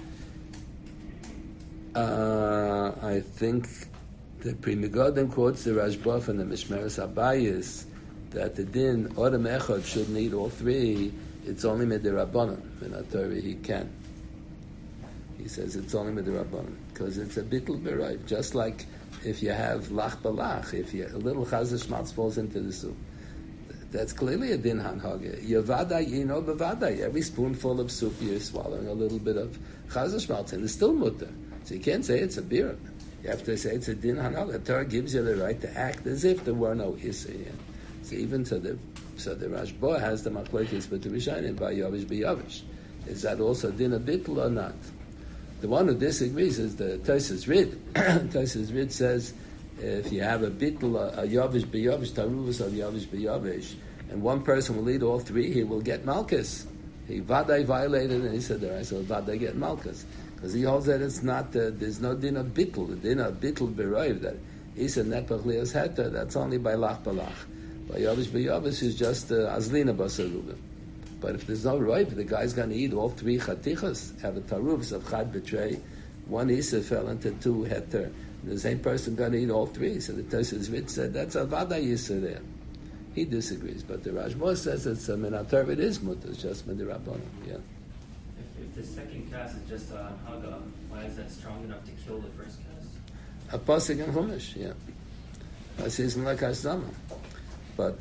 I think the Pri Megadim quotes the Rashba from the Mishmeres Abayis that the din Odom Echad shouldn't eat all three. It's only Midirabbanan. In a Torah he can. He says it's only Midirabbanan because it's a bittul b'rayv. Just like if you have lach balach, if a little chazah shmatz falls into the soup, That's clearly a din hanhaga. Yavada, bevada. Every spoonful of soup you're swallowing a little bit of chazashmalz, and it's still mutter. So you can't say it's a beer. You have to say it's a din hanhaga. The Torah gives you the right to act as if there were no issa here. So even so the Rashba has the machlokes but the Rishonim by Yavish b'Yavish. Is that also din a bittul or not? The one who disagrees is the Tosas Rid. Tosas Rid says if you have a bittul, a Yavish b'Yavish, taruvus of Yavish b'Yavish, and one person will lead all three, he will get malchus. He vaday violated, and he said there, I said vaday get malchus. Because he holds that it's not, there's no din of bittul. The din of bittul beroiv, that isa nepach lios heta, that's only by lach balach. By yavish b'yavish is just azlina basarubim. But if there's no roiv, the guy's going to eat all three chatichas, have a taruvs of chad betray, one isa fell into two heter. The same person going to eat all three. So the Tosas Rid said that's a vada yisa there. He disagrees, but the Rashba says it's a minatar, it is mutter, it's just midirabbanan. Yeah. If the second cast is just a haga, why is that strong enough to kill the first cast? A pasuk in Chumash, yeah. I see it's like Hasdama. But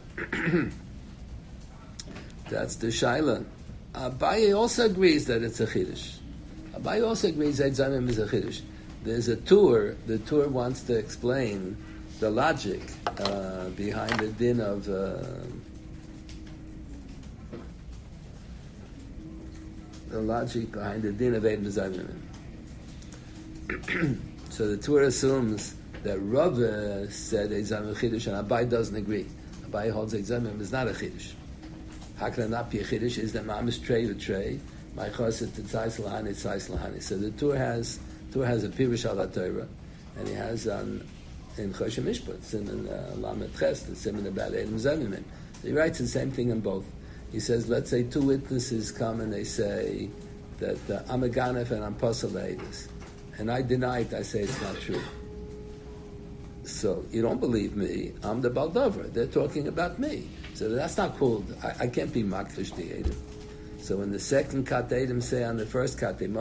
that's the Shaila. Abaye also agrees that it's a Chiddush. Abaye also agrees that Zamim is a Chiddush. There's a tour, the tour wants to explain the logic behind the din of Edim Zamim. So the tour assumes that Rav said Ezam Chiddush and Abai doesn't agree. Abai holds Ezamim is not a Chiddush. How can it not be a Chiddush? Is that Mamish tray to tray? My choset to tzais lahani. So the tour has a Pirush al Torah, and he has in Choshen Mishpat, Siman Lamed Ches, the Siman about Edim Zamim. So he writes the same thing in both. He says, let's say two witnesses come and they say that I'm a ganef and I'm pasal le'edus. And I deny it, I say it's not true. So you don't believe me, I'm the Baldover. They're talking about me. So that's not called, I can't be makfish the Edom. So when the second kat Edom say on the first kat, the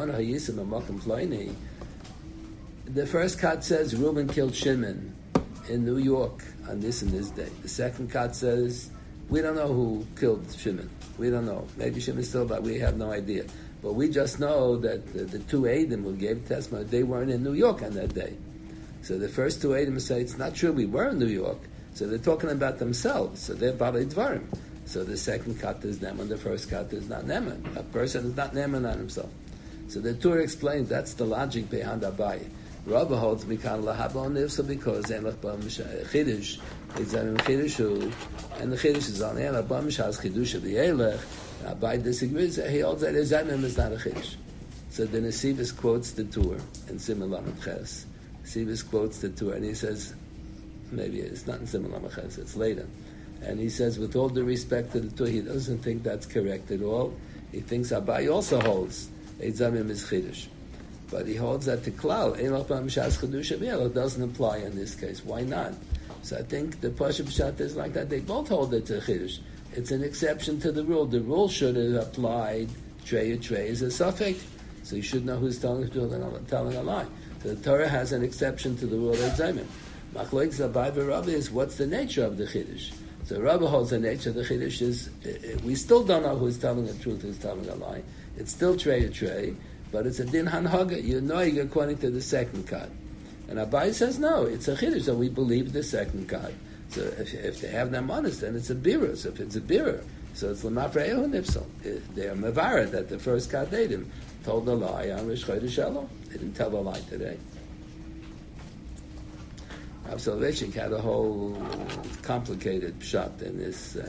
first kat says Reuben killed Shimon in New York on this and this day. The second kat says, we don't know who killed Shimon. We don't know. Maybe Shimon's still alive. We have no idea. But we just know that the two Edom who gave testimony, they weren't in New York on that day. So the first two Edom say, it's not true, we were in New York. So they're talking about themselves. So they're Balei Dvarim. So the second kat is Neman, the first kat is not Neman. A person is not Neman on himself. So the Torah explains that's the logic behind Abaye. Rabba holds Mikan Lahaba Nifsa because Enlach Bam Chiddush is an Chiddushu, and the Chiddush is on Enlach Bam Shas Chiddush of the Elech. Abaye disagrees. He holds that Ezamim is not a Chiddush. So the Nesivus quotes the Torah in Siman Lamed Ches. Nesivus quotes the Torah and he says, maybe it's not in Siman Lamed Ches, it's later. And he says, with all due respect to the Torah, he doesn't think that's correct at all. He thinks Abaye also holds Ezamim is Chiddush. But he holds that the klal doesn't apply in this case. Why not? So I think the Pasha Pshat is like that. They both hold it to Chiddush. It's an exception to the rule. The rule should have applied Trey is a suffix. So you should know who's telling a lie. So the Torah has an exception to the rule of Zayim. Machlokes Abaye v'Rabbi is what's the nature of the Chiddush. So Rabbi holds the nature of the Chiddush is we still don't know who's telling the truth, who's telling a lie. It's still Trey. But it's a din hanhaga. You're knowing according to the second kat. And Abaye says, no, it's a chiddush, so we believe the second kat. So if they have them honest, then it's a birah. So if it's a birah, so it's l'mafre'ehu nifsal. They are mavara that the first kat Edom told a lie on Rosh Chodesh Elul. They didn't tell a lie today. Rav Soloveitchik had a whole complicated pshat in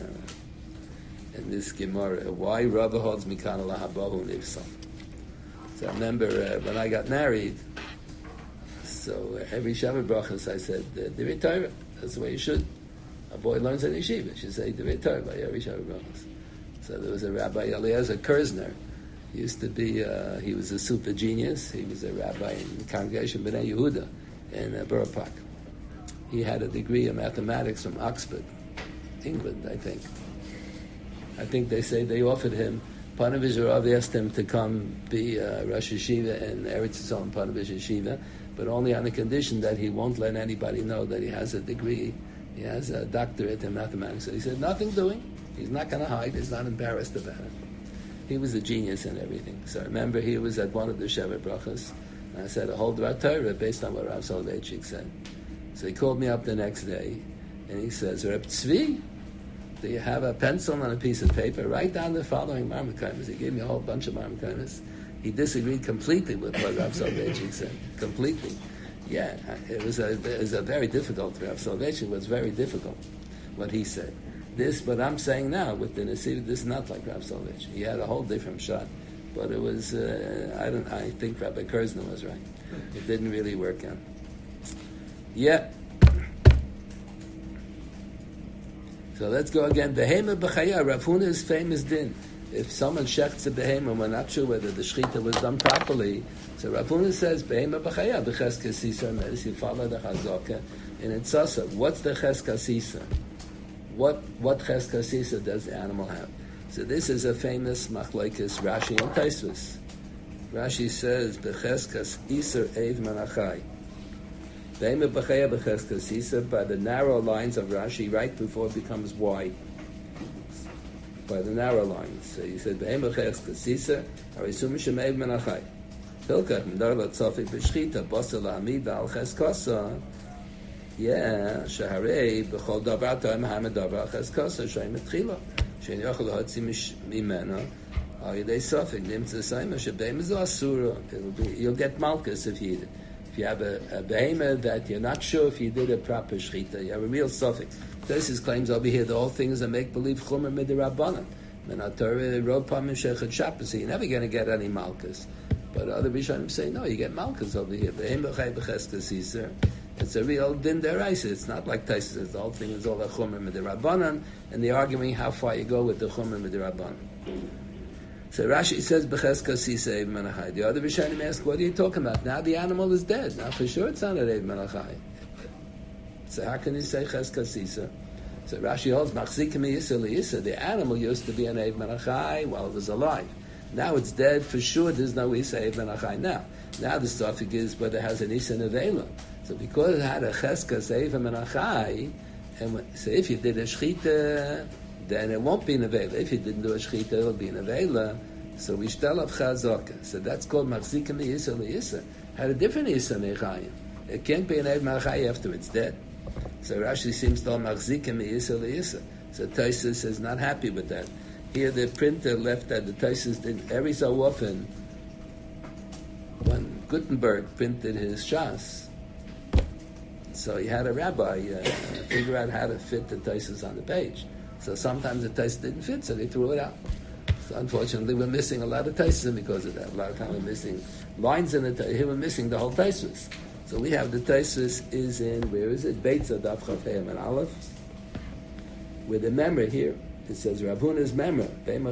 this Gemara. Why Rabba holds Mikan Lahabahu nifsal? So I remember when I got married, so every Shabbat brachas I said, Divrei Torah, that's the way you should. A boy learns in yeshiva, you should say Divrei Torah by every Shabbat brachas. So there was a Rabbi Eliezer Kerzner, he used to be, he was a super genius, he was a rabbi in the congregation Bnei Yehuda in Borough Park. He had a degree in mathematics from Oxford, England, I think. I think they say they offered him, Panavish Rav asked him to come be Rosh Yeshiva in Eretz Yisrael, Panavish Yeshiva, but only on the condition that he won't let anybody know that he has a degree He has a doctorate in mathematics. So he said, nothing doing. He's not going to hide. He's not embarrassed about it. He was a genius in everything. So I remember he was at one of the Sheva Brachas, and I said, a whole Dvar Torah based on what Rav Soloveitchik said. So he called me up the next day, and he says, Reb Tzvi, do you have a pencil and a piece of paper? Write down the following marmakaimas. He gave me a whole bunch of marmakaimas. He disagreed completely with what Rav Soloveitchik said. Completely. Yeah, it was a very difficult. Rav Soloveitchik was very difficult, what he said. This, what I'm saying now with the Nesiv, this is not like Rav Soloveitchik. He had a whole different shot, but it was. I think Rabbi Kerzner was right. It didn't really work out. Yeah. So let's go again. Behema b'chaya. Rav Huna's famous din. If someone shechts a behema, we're not sure whether the shechita was done properly. So Rav Huna says behema b'chaya b'cheska sisa meres. You follow the chazaka and it's sasa. What's the cheska sisa? What cheska sisa does the animal have? So this is a famous machlokes Rashi and Tosfos. Rashi says b'cheskas iser eiv manachai. Behema b'chaya b'cheskas sisa, by the narrow lines of Rashi right before it becomes wide. By the narrow lines. So he said behema b'cheskas sisa harisum shemeiv manachai. Hilka mdar latzafik b'shchita basel la'amid al cheskasa. Yeah, shaharei b'chol davar ta'im hamed davar cheskasa shayim etchila shein yochel hotzi mimena al yedei safik nimtza sayma shebehema zo asura. You'll get malchus if you eat it. If you have a behema that you're not sure if you did a proper shchita, you have a real suffix. This claims over here the whole thing is a make-believe chumer midirabbanan. Menatorah road pam shechet shabbos, so you're never going to get any malchus. But other Rishonim say, no, you get malchus over here. Behema b'chai b'cheskas iser. It's a real din deraisa. It's not like Tosfos says the whole thing is all a chumer midirabbanan, and they're arguing how far you go with the chumer midirabbanan. So Rashi says b'cheskas sisa eiv manachai. The other Rishonim ask, what are you talking about? Now the animal is dead. Now for sure it's not an eiv manachai. So how can you say cheskas sisa? So Rashi holds machzik miyisa liyisa. The animal used to be an eiv manachai while it was alive. Now it's dead for sure. There's no isa eiv manachai now. Now the suffix is whether it has an isa nevela. So because it had a cheskas eiv manachai, and so if you did a shchita, then it won't be nevela. If you didn't do a shchita, it'll be nevela. So we shtel of chazaka. So that's called machzik miyisa liyisa. Had a different isa nechayim. It can't be an eiv manachai after it's dead. So Rashi seems to machzik miyisa liyisa. So Tosfos is not happy with that. Here the printer left that the Tosfos did every so often. When Gutenberg printed his Shas, so he had a rabbi figure out how to fit the Tosfos on the page. So sometimes the Tosfos didn't fit, so they threw it out. So unfortunately, we're missing a lot of Tosfos because of that. A lot of time we're missing lines in it. Here we're missing the whole Tosfos. So we have the Tosfos is in, where is it? Beitza Daf Chaf Heim and Aleph. With the memra here, it says Rav Huna's memra.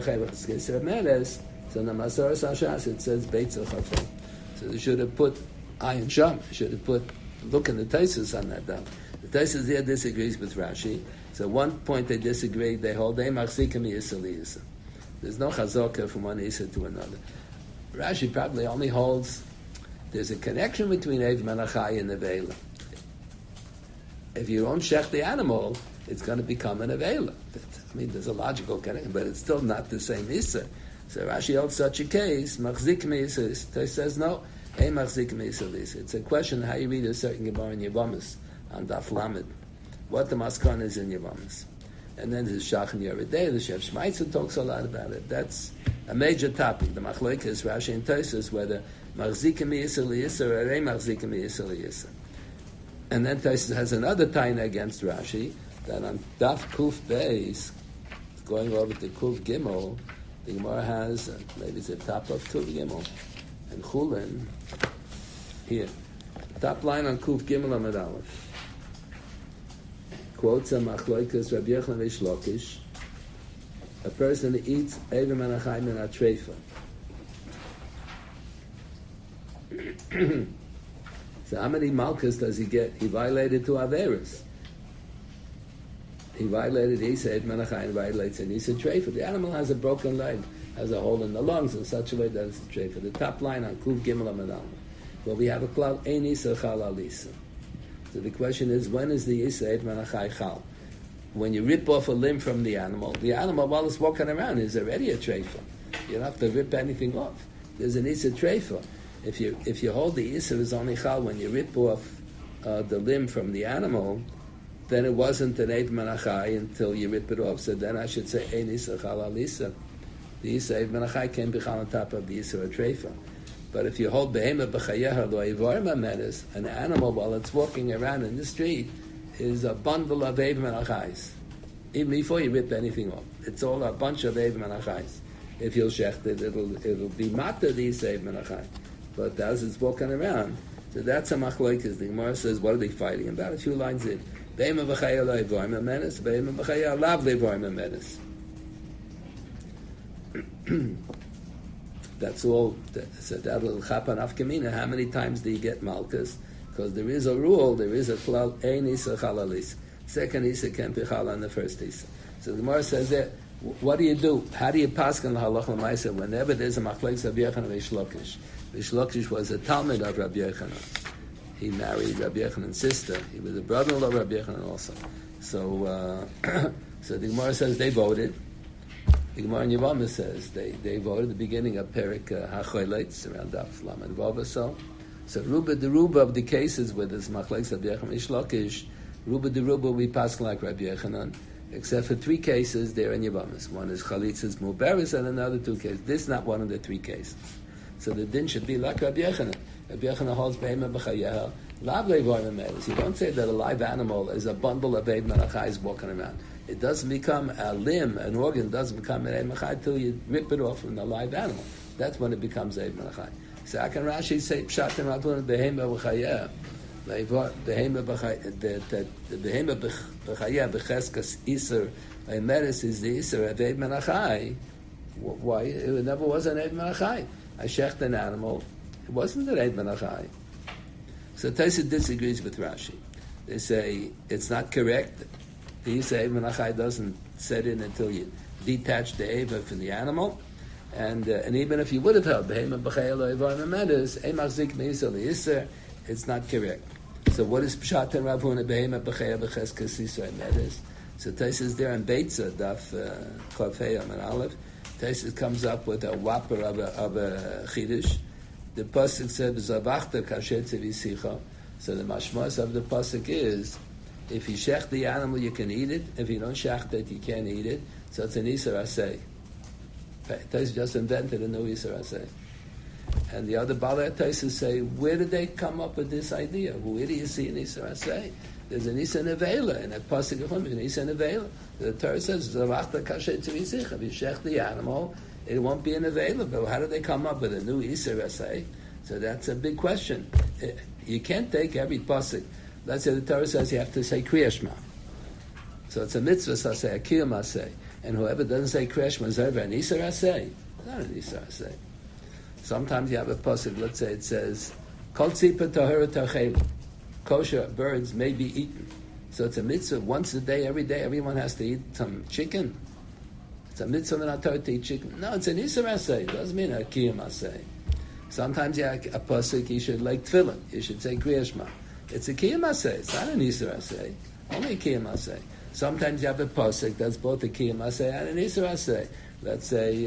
So in the Masoras Hashas it says Beitza Chaf Heim. So they should have put Ayin Sham. Should have put, look in the Tosfos on that down. The Tosfos here disagrees with Rashi. So one point they disagree, they hold they machzikim yisa liyisa. There's no chazaka from one isa to another. Rashi probably only holds there's a connection between eiv manachai and nevela. If you don't shech the animal, it's going to become an nevela. I mean, there's a logical connection, but it's still not the same isa. So Rashi holds such a case, machzik meisa. He says no, hey machzik meisa lisa. It's a question how you read a certain Gemara in Yevamos on Daf Lamed. What the maskana is in Yevamos. And then there's Shach and Yeridei, the Shev Shmaitzer talks a lot about it. That's a major topic. The machlokes is Rashi and Tosfos whether machzikim miyisa liyisa or arei machzikim miyisa liyisa. And then Tosfos has another taina against Rashi that on Daf Kuf Beis, going over to Kuf Gimel, the Gemara has maybe it's the top of Kuf Gimel and Chulin here, top line on Kuf Gimel Amud Aleph. Quotes a machlokes Rabbi Yochanan Reish Lakish. A person that eats eiv manachai min atreifa. So how many malchus does he get? He violated two averos. He violated Isa eiv manachai and violates an Isa treifa. The animal has a broken leg, has a hole in the lungs in such a way that it's a treifa. The top line on Kuv Gimel Amud Aleph. Well, we have a cloud ein Isa chal al Isa. So the question is, when is the Yisa Eid Manachai Chal? When you rip off a limb from the animal while it's walking around is already a treifa. You don't have to rip anything off. There's an Yisa treifa. If you hold the Yisa is only Chal when you rip off the limb from the animal, then it wasn't an Eid Manachai until you rip it off. So then I should say Ein Yisa Chal Al Yisa. The Yisa Eid Manachai can be Chal on top of the Yisa treifa. But if you hold Behema B'chayeha Lo Ivar Mamedes, an animal while it's walking around in the street is a bundle of Eid Manachais. Even before you rip anything off, it's all a bunch of Eid Manachais. If you'll shecht it, it'll be Mata these Eid Manachai. But as it's walking around, so that's a machlokes. The Gemara says, what are they fighting about? A few lines in. Behema B'chayeha Lo Ivar Mamedes, Behema B'chayeha Lav Lo Ivar Mamedes. That's all. So that'll chapan afkamina. How many times do you get malchus? Because there is a rule, there is a klal, ein isa chalalis. Second isa can't be chal on the first isa. So the Gemara says that, what do you do? How do you paskin l'halach l'maisa whenever there's a machlekes Rabbi Yochanan and Reish Lakish? Reish Lakish was a talmid of Rabbi Yochanan. He married Rabbi Yochanan's sister. He was a brother-in-law of Rabbi Yochanan also. So, so the Gemara says they voted. The Gemara in Yevamah says they voted at the beginning of Perik HaChoyleitz around Daf Lamed Vav. So Ruba de Ruba of the cases where there's machlekes Rabbi Yochanan Reish Lakish, Ruba de Ruba we pass like Rabbi Yochanan, except for 3 cases there in Yevamah. One is Chalitzas Muberis and another 2 cases. This is not one of the 3 cases. So the din should be like Rabbi Yochanan. Rabbi Yochanan holds Behema B'chayeha Lav Levar Mamedes. You don't say that a live animal is a bundle of Eid Manachais walking around. It doesn't become a limb, an organ doesn't become an Eid Manachai until you rip it off from the live animal. That's when it becomes Eid Manachai. So I can Rashi say Pshat and Rabban Behema B'chayeha Behema B'chayeha B'cheskas Iser Meres is the Iser of Eid Manachai. Why? It never was an Eid Manachai. I shecht an animal. It wasn't an Eid Manachai. So Taisa disagrees with Rashi. They say it's not correct. The Yisa Eid Manachai doesn't set in until you detach the Eva from the animal. And even if you would have held Behema B'chayeha Lo Ivar Mamedes, Ein Machzik Me'isa L'Yisr, it's not correct. So what is Pshat and Rav Huna Behema B'chayeha B'cheskas Yisrael Mamedes? So Taisus there in Beitza, Daf Chav Hei Amar Aleph, Taisus comes up with a whopper of a Chidush. The pasuk said Zavachta Kasher Tzivisicha. So the mashmas of the pasuk is, if you shech the animal, you can eat it. If you don't shech it, you can't eat it. So it's an Isar Asay. Taisus just invented a new Isar Asay. And the other Balei Taisus say, where did they come up with this idea? Where do you see an Isar Asay? There's an Isar Nevela, and a pasuk of an Isar Nevela. The Torah says, Zavachta Kasher Tzivisicha. If you shech the animal, it won't be an available. How do they come up with a new Isar Asay? So that's a big question. You can't take every pasuk. Let's say the Torah says you have to say Kriya Shema. So it's a mitzvah asay, a kiyum asay. And whoever doesn't say Kriya Shema is over an Isar asay. Not an Isar asay. Sometimes you have a pasuk, let's say it says, Kol tzipa tahara tachelu. Kosher birds may be eaten. So it's a mitzvah once a day, every day, everyone has to eat some chicken. It's a mitzvah in our Torah to eat chicken. No, it's an Isar asay. It doesn't mean a kiyum asay. Sometimes you have a pasuk, you should like tefillin. You should say Kriya Shema. It's a kiyum asay. It's not an Isar asay. Only a kiyum asay. Sometimes you have a pasuk that's both a kiyum asay and an Isar asay. Let's say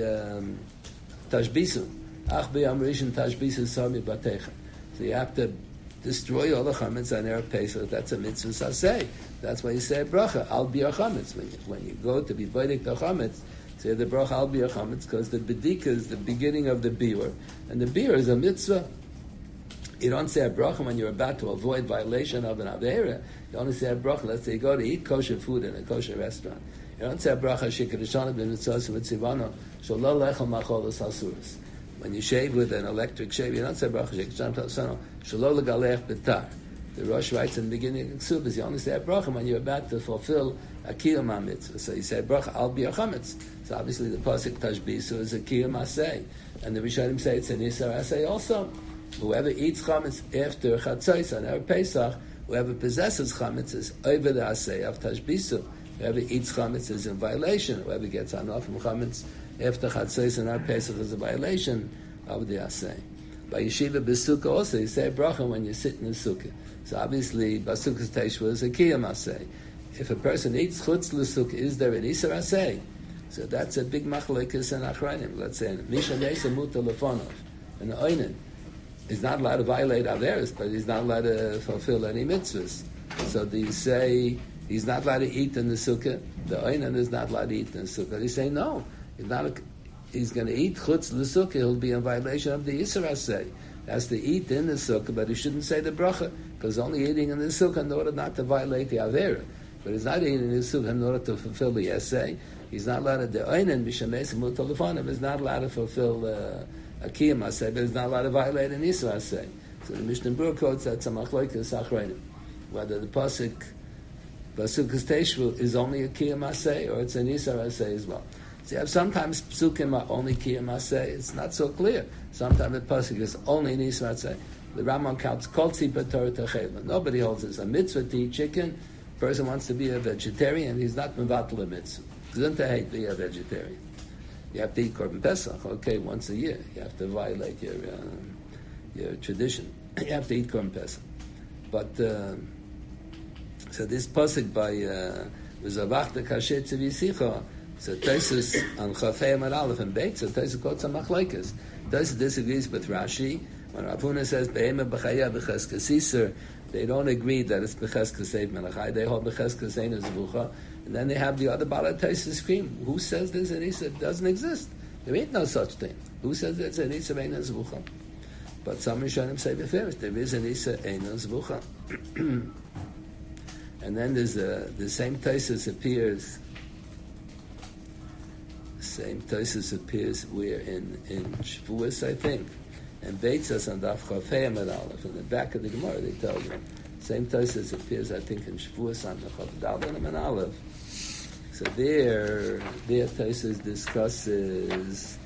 tashbisu. Ach b'yam rishon tashbisu sami batecha. So you have to destroy all the chametz on Erev Pesach. That's a mitzvah asay. That's why you say a bracha. Al b'yar chametz. When you go to be b'edek the chametz, say the bracha al b'yar chametz, because the bedika is the beginning of the biur, and the biur is a mitzvah. You don't say a bracha when you're about to avoid violation of an avera. You only say a bracha. Let's say you go to eat kosher food in a kosher restaurant. You don't say a bracha shikadishana b'mitzvah v'tzivano shelo lechel macholos hasuras. When you shave with an electric shave, you don't say bracha shikadishana b'mitzvah shelo legalech b'tar. The Rosh writes in the beginning of Ksubas, you only say a bracha when you're about to fulfill a kiyum mitzvah. So you say bracha al b'yar chametz. So obviously the pasuk tashbisu is a kiyum asay, and the Rishonim say it's an Isar asay also. Whoever eats chametz after chatzos on Erev Pesach, whoever possesses chametz is over the asay of tashbisu. Whoever eats chametz is in violation. Whoever gets enough from chametz after chatzos on Erev Pesach is a violation of the asay. By Yeshiva B'Sukkah also, you say a bracha when you sit in the sukkah. So obviously, B'Sukkah's Teshuvah is a Kiyam Aseh. If a person eats chutz l'sukkah, is there an Isser Aseh? So that's a big machlokes and achronim. Let's say, Misha Neisa Muta Lefonov, an Oinen is not allowed to violate Averis, but he's not allowed to fulfill any mitzvahs. So they say he's not allowed to eat in the sukkah. The Oinen is not allowed to eat in the sukkah. They say no, he's going to eat chutz l'sukkah. He'll be in violation of the Isser Aseh. He has to eat in the sukkah, but he shouldn't say the bracha because only eating in the sukkah in order not to violate the Avera. But he's not eating in the sukkah in order to fulfill the essay. He's not allowed to the Oinen Mishames Mutalefonim is not allowed to fulfill a Kiyam Aseh, but he's not allowed to violate an Isser Aseh. So the Mishnah Berurah quotes that some machlokes achronim, whether the pasuk B'Sukkah's Teshuvah is only a Kiyam Aseh or it's an Isser Aseh as well. So you have sometimes psukim are only Kiyam Aseh. It's not so clear. Sometimes the pasuk is only an Isser Aseh. The Rambam counts Kol Tzipah Torah Techela. Nobody holds it's a mitzvah to eat chicken. Person wants to be a vegetarian, he's not mevatel a mitzvah. Doesn't hate be a vegetarian. You have to eat korban pesach, okay, once a year. You have to violate your tradition. You have to eat korban pesach. But so this pasuk by V'zavachta kasher tzivisicha. So Tosfos on Chafei Amar Aleph and Beit. So Tosfos quotes some machlokes. Tosfos disagrees with Rashi when Rav Huna says Be'ema b'chaya b'cheskas iser. They don't agree that it's b'cheskas eiv melachai. They hold b'cheskas ein zvucha. And then they have the other Baal HaTosfos scream. Who says there's an Isser? It doesn't exist. There ain't no such thing. Who says there's an Isser ein zvucha? But some Rishonim say b'ferish there is an Isser ein zvucha. And then there's the same Tosfos appears. Same Tosfos appears where in Shavuos, I think. And Beitzas on Daf Chafei Amar Aleph. In the back of the Gemara, they tell you. Same Tosfos appears, I think, in Shavuos on the Chafei Amar Aleph. So there Tosfos discusses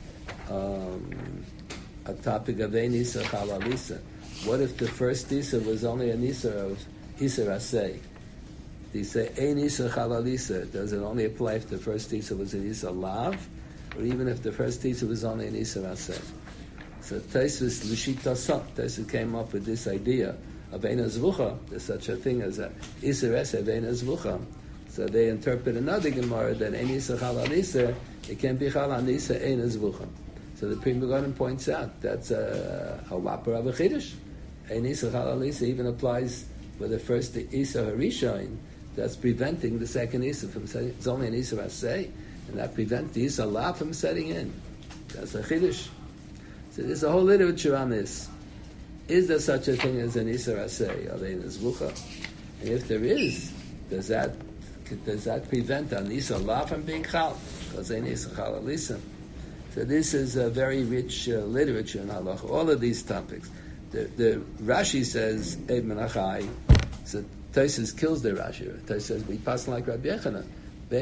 a topic of Ein Isser Chalal Isser. What if the first Isser was only an Isser of Isser Aseh? They say Ein Isser Chalal Isser. Does it only apply if the first Isser was an Isser Lav? Or even if the first Isser was only an Isser Aseh? So Tosfos L'shita Sot, Tosfos came up with this idea of Ein Zvucha. There's such a thing as a Isser Eseh Ein Zvucha. So they interpret another Gemara that Ein Isser Chalal Isser, it can be Chalal Isser Ein Zvucha. So the Pri Megadim points out that's a whopper of a Chiddush. Ein Isser Chalal Isser even applies for the first Isser Harishon. That's preventing the second Isser from setting. It's only an Isser Aseh, and that prevents the Isser Lav from setting in. That's a Chiddush. So there's a whole literature on this. Is there such a thing as an Isser Aseh, Alein Zvucha? And if there is, does that prevent an Isser Lav from being Chal? Because an Isser Chalal Isser. So this is a very rich literature in Halach. All of these topics. The Rashi says Eid Menachai. So Tosfos kills the Rashi. Tosfos says we pass like Rabbi Yechanan. The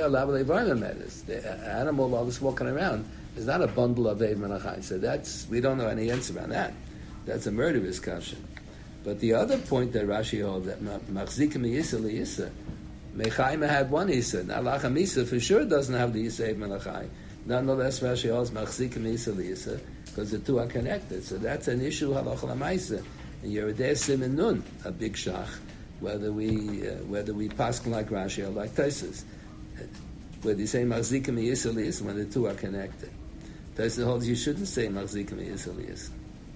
animal while it's walking around is not a bundle of Eid Menachai. So we don't know any answer on that. That's a murderous question. But the other point that Rashi holds that Machzikim Yisra Yisra, Mechaim had one Yisra. Now Lachem Yisra for sure doesn't have the Yisra Eid Menachai. Nonetheless, Rashi holds Machzikim Yisra Yisra because the two are connected. So that's an issue Halach L'Maisa. And Yeridei Simin Nun, a big shach, whether we pass like Rashi or like Tosfos. Whether you say Machzikim Yisra Yisra when the two are connected. Tosfos holds you shouldn't say Machzikim Yisra Yisra.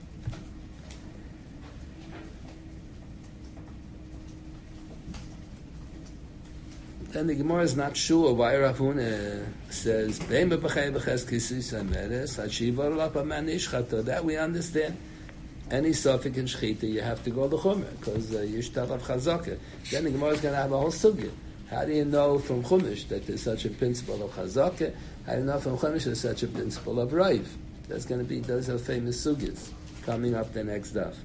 Then the Gemara is not sure why Rav Huna says that we understand. Any suffix in Shechita, you have to go to Chumash because Yishtar of Chazakah. Then the Gemara is going to have a whole sugya. How do you know from Chumash that there's such a principle of Chazakah? How do you know from Chumash there's such a principle of Raiv? That's going to be those are famous sugyas coming up the next daf.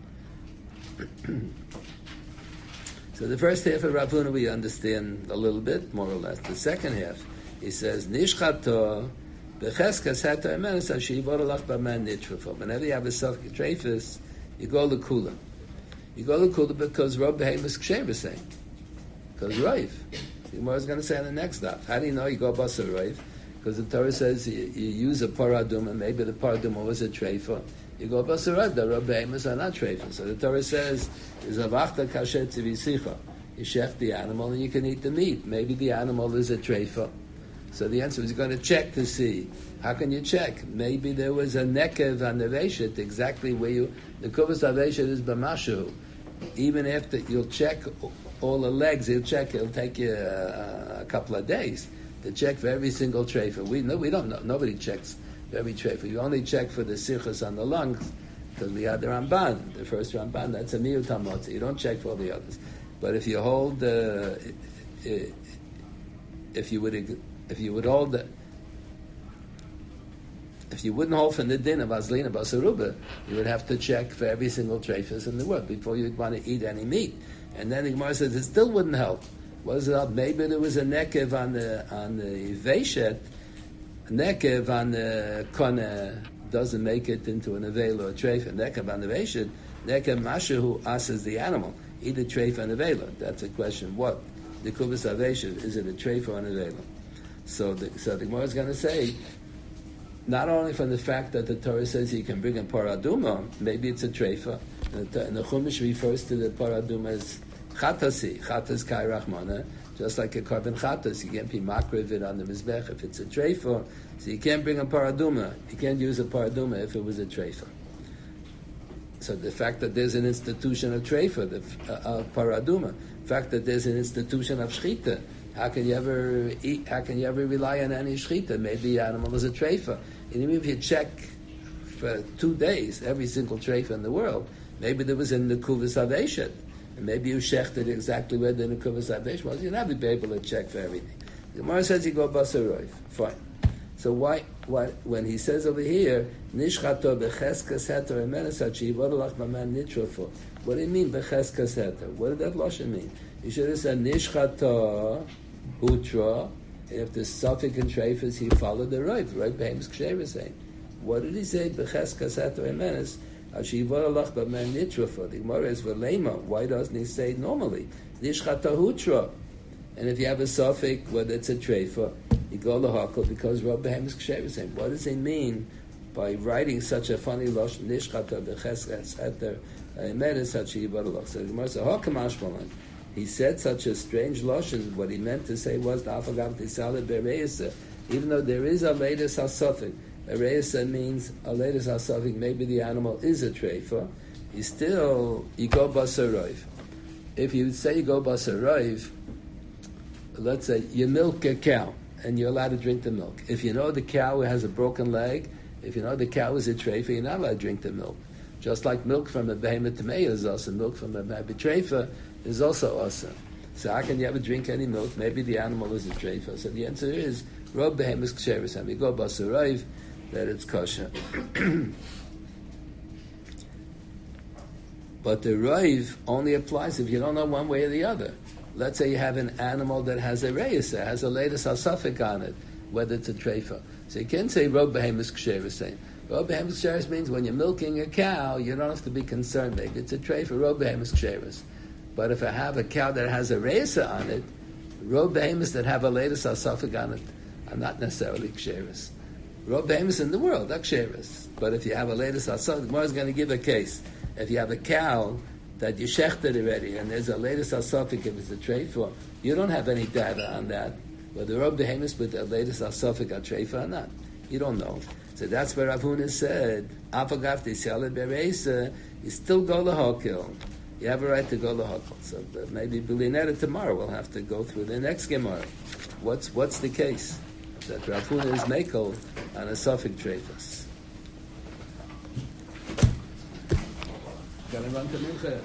So the first half of Rav Huna we understand a little bit, more or less. The second half, he says, Nishchato, b'cheskas hato emenes ha-shivor alach b'man nitfafo. Whenever you have a self-trefus, you go to Kula. You go to Kula because Rob Behemus Kshem is saying. Because Raiv. The Gemara is going to say on the next daf. How do you know you go Basar Raiv? Because the Torah says you use a paraduma, maybe the paraduma was a treifa. You go basarad, the Rob Behemoths are not treifa. So the Torah says, is avachta kashet tzivisicha. You shech the animal and you can eat the meat. Maybe the animal is a treifa. So the answer is you're going to check to see. How can you check? Maybe there was a nekev on the veshet, exactly where the kuvas aveshet is b'mashu. Even after you'll check all the legs, it'll take you a couple of days to check for every single treifa. We don't know. Nobody checks for every treifa. You only check for the sichas on the lungs because we had the Ramban, the first Ramban. That's a miyut hamotzi. You don't check for all the others. But if you hold, if you wouldn't hold from the din of Azlina Basaruba, you would have to check for every single treifas in the world before you'd want to eat any meat. And then the Gemara says it still wouldn't help. What does it help? Maybe there was a nekev on the veshet, a nekev on the kone doesn't make it into an avel or a treifa. Nekev on the veshet, nekev mashahu asas the animal. Either treifa and avela. That's a question. What? The kuvas aveshet, is it a treifa or an avela? So the Gemara is going to say, not only from the fact that the Torah says you can bring a paraduma, maybe it's a treifa, and the Chumash refers to the paraduma as chatasi, chatas kai rachmana, just like a carbon chatas, you can't be makriv it on the mizbech if it's a treifa, so you can't bring a paraduma, you can't use a paraduma if it was a treifa. So the fact that there's an institution of treifa, of paraduma, the fact that there's an institution of shchita, how can you ever eat? How can you ever rely on any shchita? Maybe the animal is a treifa. And even if you check for 2 days every single treifa in the world, maybe there was in the kuvas aveshet, and maybe you shechted exactly where the kuvas aveshet was. You'll never be able to check for everything. The Gemara says you go basaroif. Fine. So why when he says over here nishchato becheskas heter emenesachi vodalach maman nitrofo? What do you mean becheskas heter? What did that lashon mean? You should have said nishchato hutra. If the suffix and treifas, he followed the right behemoths ksheira saying. What did he say? Becheskas heter emenes achi vodalach maman nitrofo. The Gemara is v'leima. Why doesn't he say normally nishchato hutra? And if you have a suffix, whether it's a treifa, you go lahakol because Rab Behemoths ksheira saying. What does he mean by writing such a funny lashon nishchata becheskas heter emenes hachi yivaralach? So the Gemara says, "Hakamashmalan." He said such a strange lashon. What he meant to say was "Afagav tisaleh bereisa." Even though there is a latest hasafik, bereisa means a latest hasafik. Maybe the animal is a treifa. You go basaroiv. If you say you go basaroiv, let's say you milk a cow and you're allowed to drink the milk. If you know the cow has a broken leg, if you know the cow is a treifa, you're not allowed to drink the milk. Just like milk from a behemoth tamei is also, milk from a treifa is also awesome. So how can you ever drink any milk? Maybe the animal is a treifa. So the answer is Rab Behemoths ksheira. And we go basarayv that it's kosher. But the raiv only applies if you don't know one way or the other. Let's say you have an animal that has a reisa, has a latest asafik on it, whether it's a treifa. So you can't say Rab Behemoths ksheira. Rab Behemoths ksheira means when you're milking a cow, you don't have to be concerned. Maybe it's a treifa, Rab Behemoths ksheira. But if I have a cow that has a reisa on it, Rab Behemoths that have a latest asafik on it are not necessarily ksheira. Rab Behemoths in the world are ksheira. But if you have a latest asafik, the Gemara is going to give a case. If you have a cow that you shechted already, and there's a latest asafik if it's a treifa, you don't have any data on that, whether Rab Behemoths with the latest asafik are treifa or not. You don't know. So that's where Rav Huna said, Afagav tisaleh bereisa, you still go lahokil. You have a right to go lahokil. So maybe Bilinetta tomorrow we'll have to go through the next Gemara. What's the case? That Rav Huna is mekel on a suffix treifas. Gonna run to Mincha.